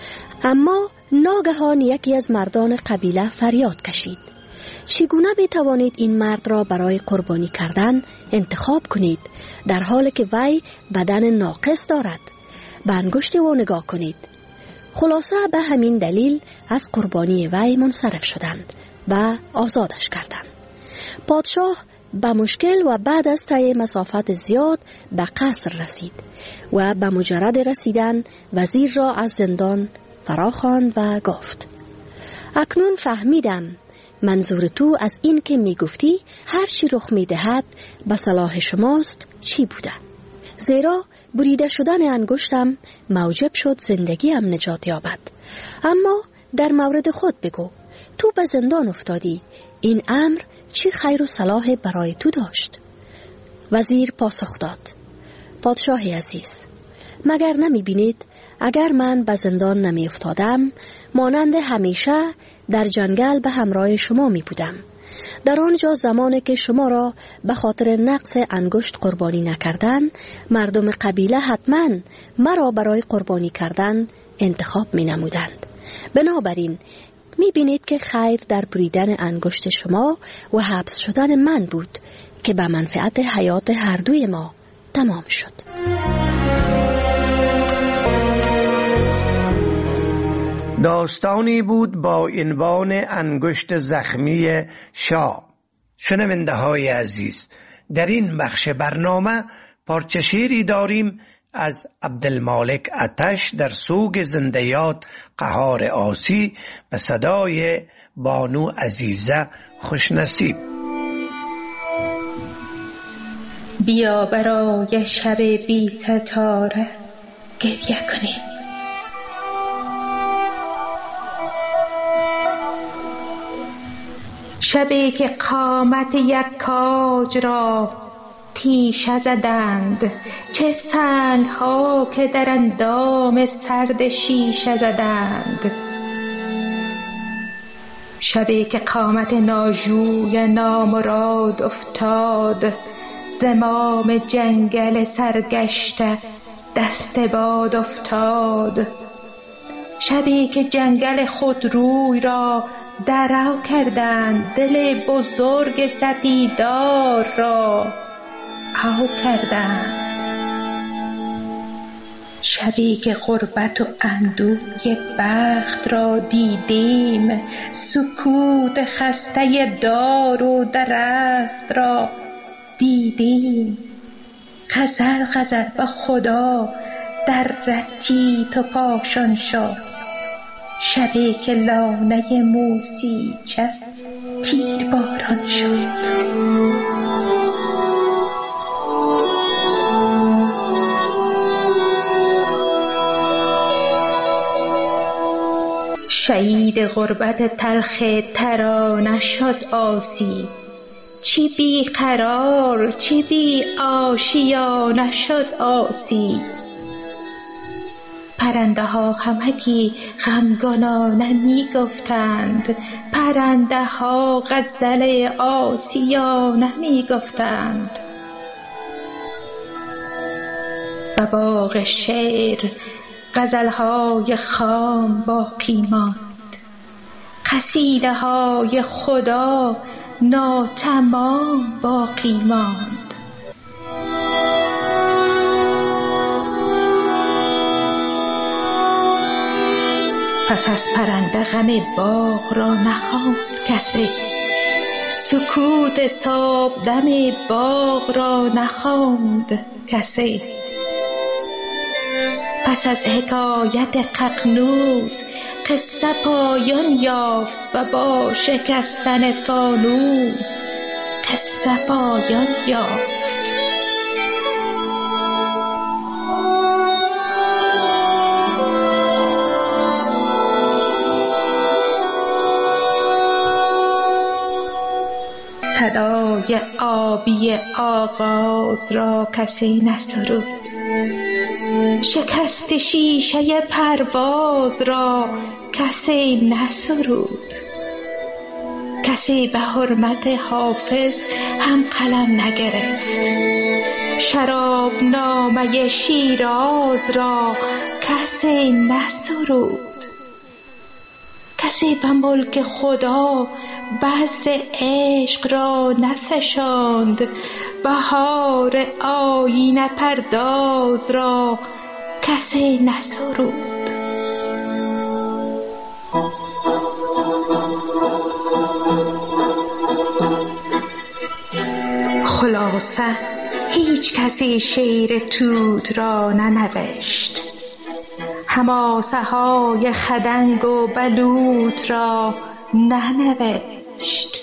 اما ناگهان یکی از مردان قبیله فریاد کشید: چگونه بتوانید این مرد را برای قربانی کردن انتخاب کنید در حالی که وی بدن ناقص دارد؟ به انگشت او نگاه کنید. خلاصه به همین دلیل از قربانی وی منصرف شدند و آزادش کردند. پادشاه به مشکل و بعد از طی مسافت زیاد به قصر رسید و به مجرد رسیدن وزیر را از زندان فراخواند و گفت: اکنون فهمیدم منظور تو از این که می گفتی هر چی رخ می دهد به صلاح شماست چی بوده؟ زیرا بریده شدن انگشتم موجب شد زندگیم نجات یابد. اما در مورد خود بگو، تو به زندان افتادی، این امر چی خیر و صلاح برای تو داشت؟ وزیر پاسخ داد: پادشاه عزیز، مگر نمی بینید اگر من به زندان نمی افتادم مانند همیشه در جنگل به همراه شما می بودم. در آنجا زمانی که شما را به خاطر نقص انگشت قربانی نکردن، مردم قبیله حتما مرا برای قربانی کردن انتخاب می نمودند. بنابراین می بینید که خیر در بریدن انگشت شما و حبس شدن من بود که به منفعت حیات هر دوی ما تمام شد. داستانی بود با عنوان انگشت زخمی شاه. شنونده های عزیز، در این بخش برنامه پارچه شعری داریم از عبدالمالک آتش در سوگ زندیات قهار آسی به صدای بانو عزیزه خوشنصیب. بیا برای شب بی ستاره گریه کنیم، شبی که قامت یک کاج را تیشه زدند، چه سنگ ها که در اندام سرد شیشه زدند. شبی که قامت ناجوی نامراد افتاد، زمام جنگل سرگشته دست باد افتاد. شبی که جنگل خود روی را درو کردند، دل بزرگ سپیدار را او کردند. شبی که غربت و اندوه بخت را دیدیم، سکوت خسته دار و درخت را دیدیم. غزل غزل به خدا در رتیت و پاشان شد، شبی که لانه موسی چه تیر باران شد. شهید غربت تلخ ترانه شد آسی، چی بی قرار چی بی آشیانه شد آسی. پرنده ها همگی غمگنانه می گفتند، پرنده ها غزل آسیانه می گفتند. و باغ شعر غزل های خام باقی ماند، حصیله های خدا ناتمام باقی ماند. پس از پرنده غم باغ را نخواند کسی، سکوت صبح دم باغ را نخواند کسی. پس از حکایت ققنوس قصه پایان یافت و با شکستن فانوس قصه پایان یافت. صدای آبی آغاز را کسی نسرود، شکست شیشه پرواز را کسی نسرود. کسی به حرمت حافظ هم قلم نگرفت، شراب نامه شیراز را کسی نسرود. کسی به ملک خدا بذر عشق را نفشاند، بهار آیینه پرداز را کسی نسرود. خلاصه هیچ کسی شعر توت را ننوشت، حماسه های خدنگ و بلوط را ننوشت.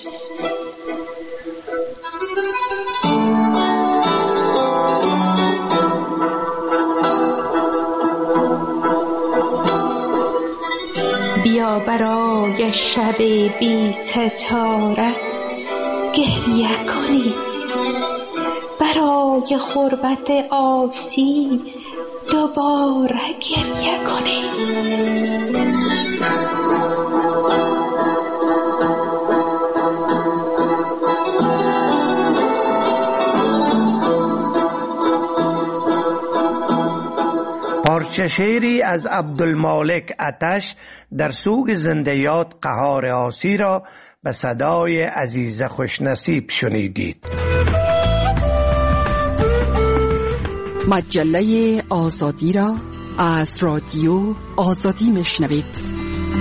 بیا برای شب بی ستاره گریه کنی، برای غربت آسی دوباره گریه کنی. پارچه شعری از عبدالمالک آتش در سوگ زندیات قهار آسی را به صدای عزیز خوشنصیب شنیدید. مجله آزادی را از رادیو آزادی میشنوید.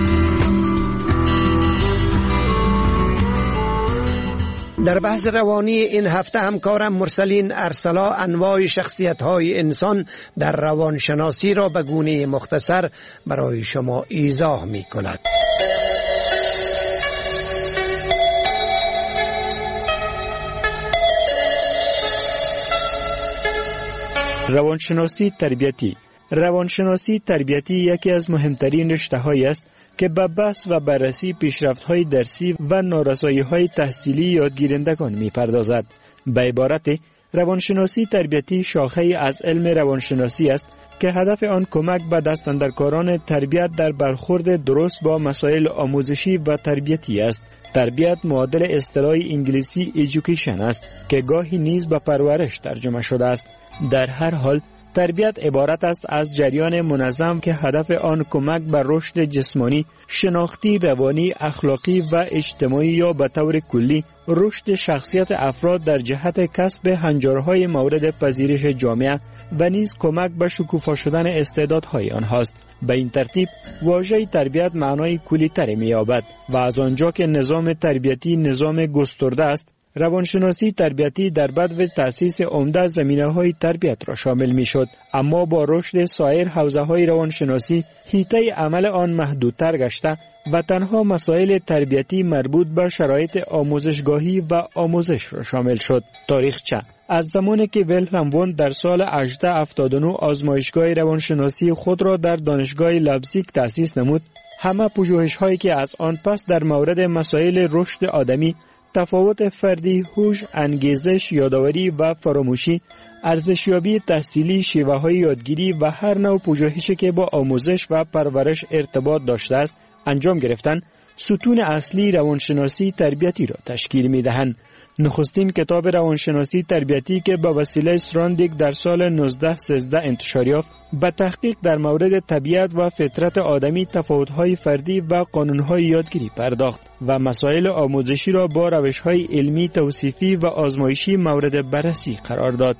در بحث روانی این هفته همکارم مرسلین ارسلا انواع شخصیت‌های انسان در روانشناسی را به گونه مختصر برای شما ایضاح می‌کند. روانشناسی تربیتی. روانشناسی تربیتی یکی از مهمترین رشته‌هایی است که به بحث و بررسی پیشرفت‌های درسی و نارسایی‌های تحصیلی یادگیرندگان می‌پردازد. به عبارت روانشناسی تربیتی شاخه‌ای از علم روانشناسی است که هدف آن کمک به دستاندرکاران تربیت در برخورد درست با مسائل آموزشی و تربیتی است. تربیت معادل اصطلاح انگلیسی ایژوکیشن است که گاهی نیز به پرورش ترجمه شده است. در هر حال تربیت عبارت است از جریان منظم که هدف آن کمک بر رشد جسمانی، شناختی، روانی، اخلاقی و اجتماعی یا به طور کلی رشد شخصیت افراد در جهت کسب هنجارهای مورد پذیرش جامعه و نیز کمک به شکوفا شدن استعدادهای آنهاست. به این ترتیب واژه تربیت معنای کلی‌تری می‌یابد و از آنجا که نظام تربیتی نظام گسترده است، روانشناسی تربیتی در بدو تأسیس عمده زمینه‌های تربیت را شامل می‌شد، اما با رشد سایر حوزه‌های روانشناسی حیطه عمل آن محدودتر گشته و تنها مسائل تربیتی مربوط به شرایط آموزشگاهی و آموزش را شامل شد. تاریخچه از زمانی که ویلهلم ووند در سال هجده هفتاد و نه آزمایشگاه روانشناسی خود را در دانشگاه لایپزیگ تأسیس نمود، همه پژوهش‌هایی که از آن پس در مورد مسائل رشد آدمی، تفاوت فردی، هوش، انگیزش، یادآوری و فراموشی، ارزشیابی تحصیلی، شیوه‌های یادگیری و هر نوع پژوهشی که با آموزش و پرورش ارتباط داشته است انجام گرفتند، ستون اصلی روانشناسی تربیتی را تشکیل می دهند. نخستین کتاب روانشناسی تربیتی که به وسیله استراندیک در سال نوزده سیزده انتشار یافت، به تحقیق در مورد طبیعت و فطرت آدمی، تفاوت‌های فردی و قانون‌های یادگیری پرداخت و مسائل آموزشی را با روش‌های علمی، توصیفی و آزمایشی مورد بررسی قرار داد.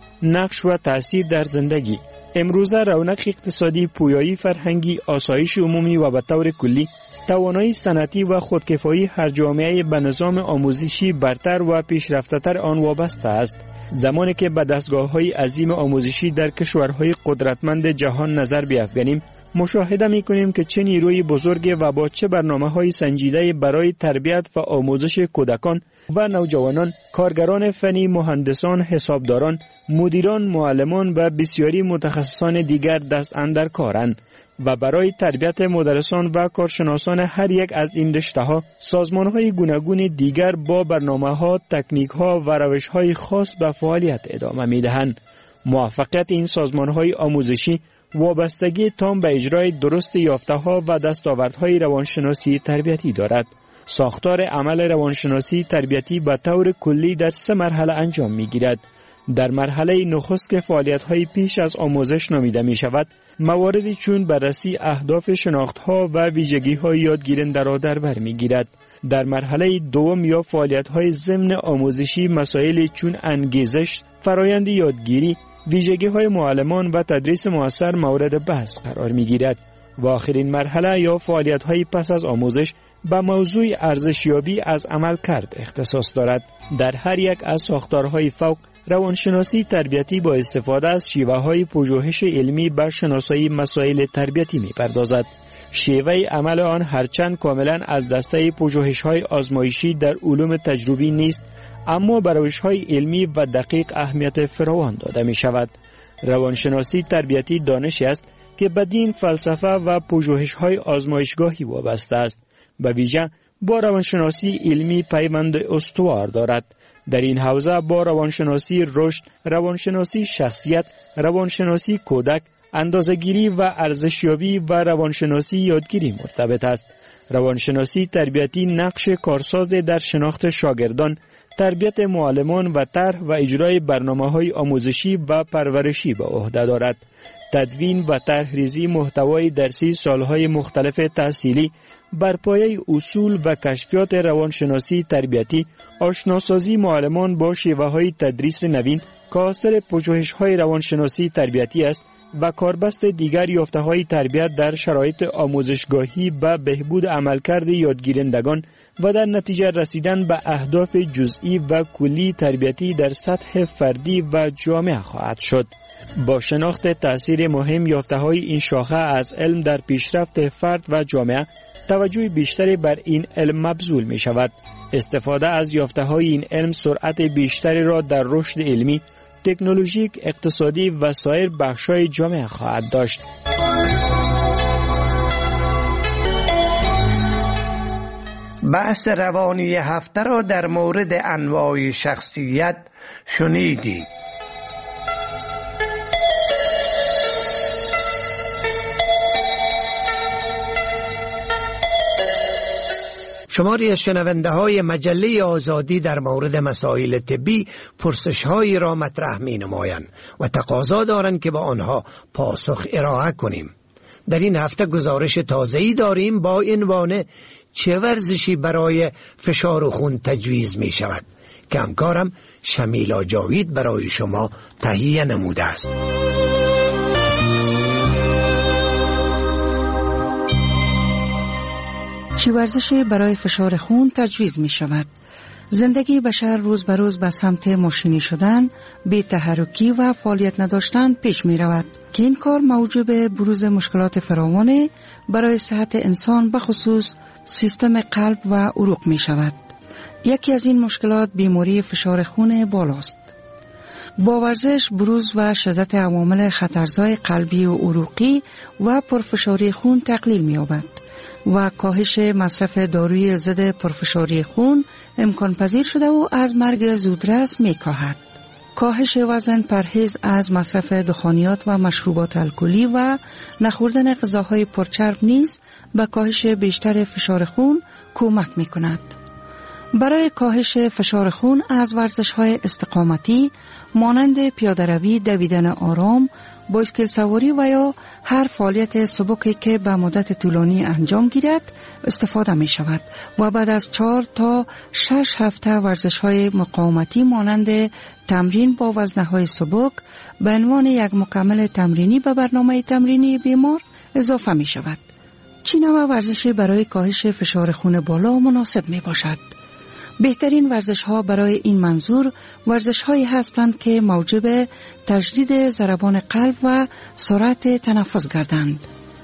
نقش و تأثیر در زندگی. امروزه رونق اقتصادی، پویایی فرهنگی، آسایش عمومی و به طور کلی توانایی صنعتی و خودکفایی هر جامعه به نظام آموزشی برتر و پیشرفته‌تر آن وابسته است. زمانی که به دستگاه‌های عظیم آموزشی در کشورهای قدرتمند جهان نظر بیفکنیم، مشاهده می‌کنیم که چه نیروی بزرگ و با چه برنامه‌های سنجیده برای تربیت و آموزش کودکان و نوجوانان، کارگران فنی، مهندسان، حسابداران، مدیران، معلمان و بسیاری متخصصان دیگر دست اندر کارند و برای تربیت مدرسان و کارشناسان هر یک از این رشته‌ها سازمان‌های گوناگون دیگر با برنامه‌ها، تکنیک‌ها و روش‌های خاص به فعالیت ادامه می‌دهند. موفقیت این سازمان‌های آموزشی وابستگی تام به اجرای درست یافته‌ها و دستاوردهای روانشناسی تربیتی دارد. ساختار عمل روانشناسی تربیتی به طور کلی در سه مرحله انجام می‌گیرد. در مرحله نخست که فعالیت‌های پیش از آموزش نامیده می‌شود، مواردی چون بررسی اهداف، شناخت‌ها و ویژگی‌های یادگیرنده را در بر می‌گیرد. در مرحله دوم یا فعالیت‌های ضمن آموزشی، مسائل چون انگیزش، فرایند یادگیری، ویژگی‌های معلمان و تدریس مؤثر مورد بحث قرار می‌گیرد. و آخرین مرحله یا فعالیت‌های پس از آموزش به موضوع ارزشیابی از عمل کرد اختصاص دارد. در هر یک از ساختارهای فوق، روانشناسی تربیتی با استفاده از شیوه‌های پژوهش علمی به شناسایی مسائل تربیتی می‌پردازد. شیوه عمل آن هرچند کاملا از دسته پژوهش‌های آزمایشی در علوم تجربی نیست، اما به روش‌های علمی و دقیق اهمیت فراوان داده می‌شود. روانشناسی تربیتی دانشی است که به دین، فلسفه و پژوهش‌های آزمایشگاهی وابسته است. به ویژه با روانشناسی علمی پیوند استوار دارد. در این حوزه با روانشناسی رشد، روانشناسی شخصیت، روانشناسی کودک، اندازه‌گیری و ارزشیابی و روانشناسی یادگیری مرتبط است. روانشناسی تربیتی نقش کارساز در شناخت شاگردان، تربیت معلمان و طرح و اجرای برنامه‌های آموزشی و پرورشی به عهده دارد. تدوین و طرحریزی محتوای درسی سالهای مختلف تحصیلی بر پایه اصول و کشفیات روانشناسی تربیتی، آشناسازی معلمان با شیوه‌های تدریس نوین که حاصل پژوهش‌های روانشناسی تربیتی است و کاربست دیگر یافته‌های تربیت در شرایط آموزشگاهی به بهبود عملکرد یادگیرندگان و در نتیجه رسیدن به اهداف جزئی و کلی تربیتی در سطح فردی و جامعه خواهد شد. با شناخت تأثیر مهم یافته‌های این شاخه از علم در پیشرفت فرد و جامعه، توجه بیشتری بر این علم مبذول می شود. استفاده از یافته‌های این علم سرعت بیشتری را در رشد علمی، تکنولوژیک، اقتصادی و سایر بخش‌های جامعه خواهد داشت. بحث روانی هفته را در مورد انواع شخصیت شنیدید. شماری از شنونده های مجله آزادی در مورد مسائل طبی پرسش هایی را مطرح می نمایند و تقاضا دارند که با آنها پاسخ ارائه کنیم. در این هفته گزارش تازه‌ای داریم با عنوان چه ورزشی برای فشار خون تجویز می شود که همکارم شمیلا جاوید برای شما تهیه نموده است. چه ورزشی برای فشار خون تجویز می شود؟ زندگی بشر روز به روز به سمت ماشینی شدن، بی تحرکی و فعالیت نداشتن پیش می رود که این کار موجب بروز مشکلات فراوان برای صحت انسان به خصوص سیستم قلب و عروق می شود. یکی از این مشکلات بیماری فشار خون بالاست. با ورزش بروز و شدت عوامل خطرزای قلبی و عروقی و پرفشاری خون تقلیل می یابد و کاهش مصرف داروی ضد پرفشاری خون امکان پذیر شده و از مرگ زودرس می کاهد. کاهش وزن، پرهیز از مصرف دخانیات و مشروبات الکلی و نخوردن غذاهای پرچرب نیز به کاهش بیشتر فشار خون کمک می کند. برای کاهش فشار خون از ورزش‌های استقامتی مانند پیاده‌روی، دویدن آرام، بایسکل سواری و یا هر فعالیت سبکی که به مدت طولانی انجام گیرد استفاده می شود و بعد از چهار تا شش هفته ورزش‌های مقاومتی مانند تمرین با وزنه‌های سبک به عنوان یک مکمل تمرینی به برنامه تمرینی بیمار اضافه می شود. چه نوع ورزشی برای کاهش فشار خون بالا مناسب می باشد؟ بهترین ورزش ها برای این منظور ورزش هایی هستند که موجب تجدید ضربان قلب و سرعت تنفس گردند.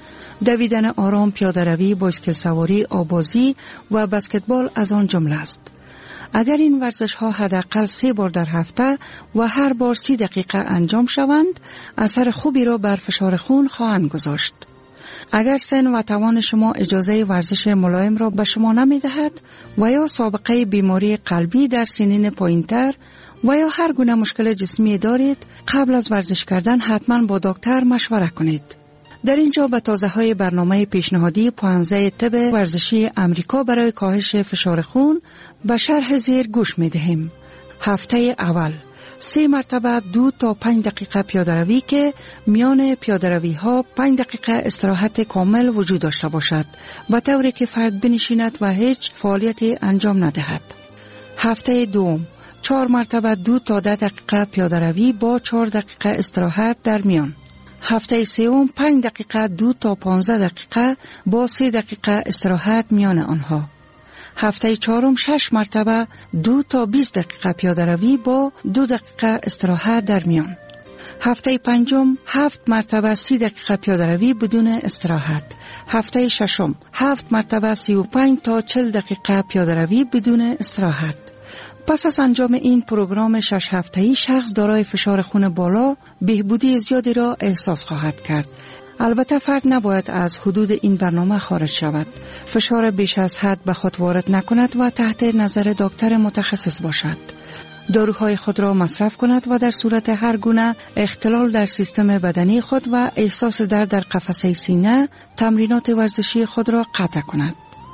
دویدن آرام، پیاده‌روی، بایسکل سواری، آبازی و بسکتبال از آن جمله است. اگر این ورزش ها حداقل سه بار در هفته و هر بار سی دقیقه انجام شوند، اثر خوبی را بر فشار خون خواهند گذاشت. اگر سن و توان شما اجازه ورزش ملایم را به شما نمی دهد و یا سابقه بیماری قلبی در سنین پایین‌تر و یا هر گونه مشکل جسمی دارید، قبل از ورزش کردن حتما با دکتر مشوره کنید. در اینجا به تازه‌های برنامه پیشنهادی پانزده طب ورزشی امریکا برای کاهش فشار خون به شرح زیر گوش می دهیم. هفته اول سه مرتبه دو تا پنج دقیقه پیاده‌روی که میان پیاده‌روی ها پنج دقیقه استراحت کامل وجود داشته باشد به طوری که فرد بنشیند و هیچ فعالیتی انجام ندهد. هفته دوم چهار مرتبه دو تا ده دقیقه پیاده‌روی با چهار دقیقه استراحت در میان. هفته سوم پنج دقیقه دو تا پانزده دقیقه با سه دقیقه استراحت میان آنها. هفته چهارم شش مرتبه دو تا بیست دقیقه پیاده‌روی با دو دقیقه استراحت در میان. هفته پنجم هفت مرتبه سی دقیقه پیاده‌روی بدون استراحت. هفته ششم هفت مرتبه سی و پنج تا چهل دقیقه پیاده‌روی بدون استراحت. پس از انجام این پروگرام شش هفته‌ای شخص دارای فشار خون بالا بهبودی زیادی را احساس خواهد کرد. البته فرد نباید از حدود این برنامه خارج شود. فشار بیش از حد به خود وارد نکند و تحت نظر دکتر متخصص باشد. داروهای خود را مصرف کند و در صورت هر گونه اختلال در سیستم بدنی خود و احساس درد در قفسه سینه تمرینات ورزشی خود را قطع کند.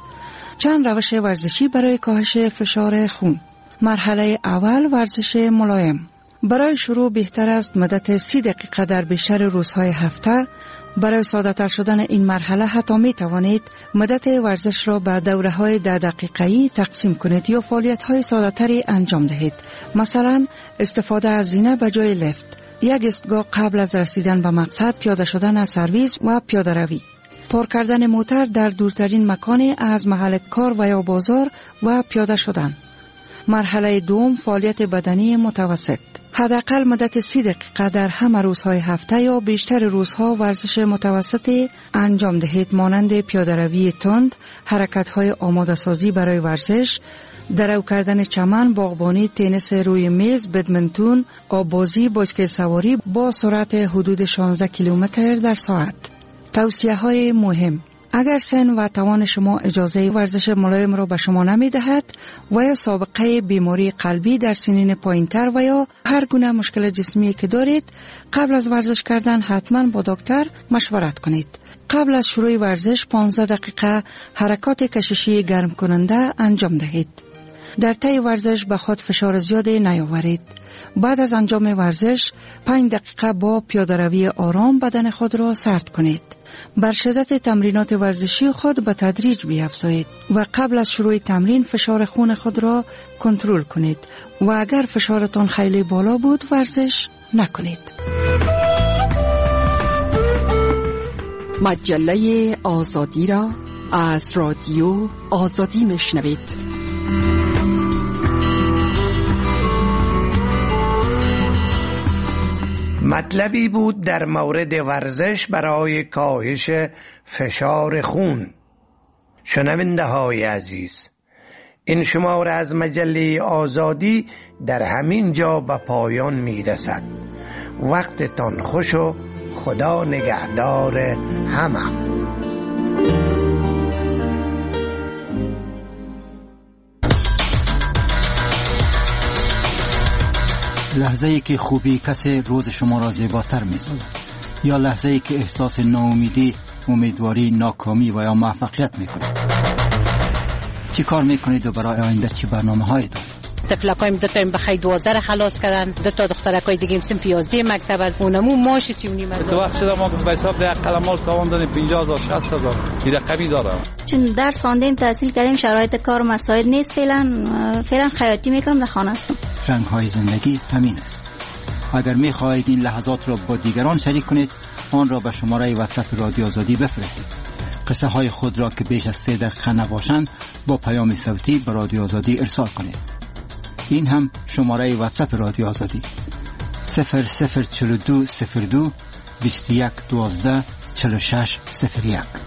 چند روش ورزشی برای کاهش فشار خون. مرحله اول ورزش ملایم. برای شروع بهتر است مدت سی دقیقه در بیشتر روزهای هفته. برای ساده تر شدن این مرحله حتی می توانید مدت ورزش را به دوره های ده دقیقه‌ای تقسیم کنید یا فعالیت های ساده تری انجام دهید. مثلا استفاده از زینه به جای لفت، یک ایستگاه قبل از رسیدن به مقصد، پیاده شدن از سرویس و پیاده روی، پارک کردن موتر در دورترین مکانی از محل کار و یا بازار و پیاده شدن. مرحله دوم فعالیت بدنی متوسط. حداقل مدت سی دقیقه در همه روزهای هفته یا بیشتر روزها ورزش متوسطی انجام دهید مانند پیاده‌روی تند، حرکت‌های آماده سازی برای ورزش، درو کردن چمن، باغبانی، تنیس روی میز، بدمنتون، آبازی، بایسکل سواری با سرعت حدود شانزده کیلومتر در ساعت. توصیه‌های مهم: اگر سن و توان شما اجازه ورزش ملایم را به شما نمی دهد و یا سابقه بیماری قلبی در سنین پایین‌تر و یا هر گونه مشکل جسمی که دارید، قبل از ورزش کردن حتما با دکتر مشورت کنید. قبل از شروع ورزش پانزده دقیقه حرکات کششی گرم کننده انجام دهید. در طی ورزش به خود فشار زیادی نیاورید. بعد از انجام ورزش پنج دقیقه با پیاده‌روی آرام بدن خود را سرد کنید. بر شدت تمرینات ورزشی خود به تدریج بیفزایید و قبل از شروع تمرین فشار خون خود را کنترل کنید و اگر فشارتان خیلی بالا بود ورزش نکنید. مجله آزادی را از رادیو آزادی میشنوید. مطلبی بود در مورد ورزش برای کاهش فشار خون. شنونده های عزیز، این شماره از مجله آزادی در همین جا به پایان می رسد. وقتتان خوش و خدا نگهدار همه. لحظه ای که خوبی کسی روز شما را زیباتر می سازد، یا لحظه ای که احساس ناامیدی، امیدواری، ناکامی و یا موفقیت می کنید. چی کار می کنید و برای آینده چی برنامه هایی دارید؟ تفلکایم دو تا این بخی دوازده خلاص کردن، دو تا دخترکای دیگه سن پیازده مکتب از اونمو ماش سی و نیم هزار. تو وقت شده ما به حساب ده قلمال تاوان دادیم پنجاه هزار شصت هزار این رقمی دارم. چون درس خواندیم تحصیل کردیم شرایط کار و مساعد نیست، فعلا فعلا خیاطی میکنم در خانه هستم. رنگ های زندگی همین است. اگر می خواهید این لحظات را با دیگران شریک کنید، آن را به شماره واتساپ رادیو آزادی بفرستید. قصه های خود را که بیش از سه دقیقه نباشند با پیام صوتی به رادیو آزادی ارسال کنید. این هم شماره واتساپ رادیو آزادی صفر صفر چهل و دو صفر دو بیست و یک دوازده چهل و شش صفر یک.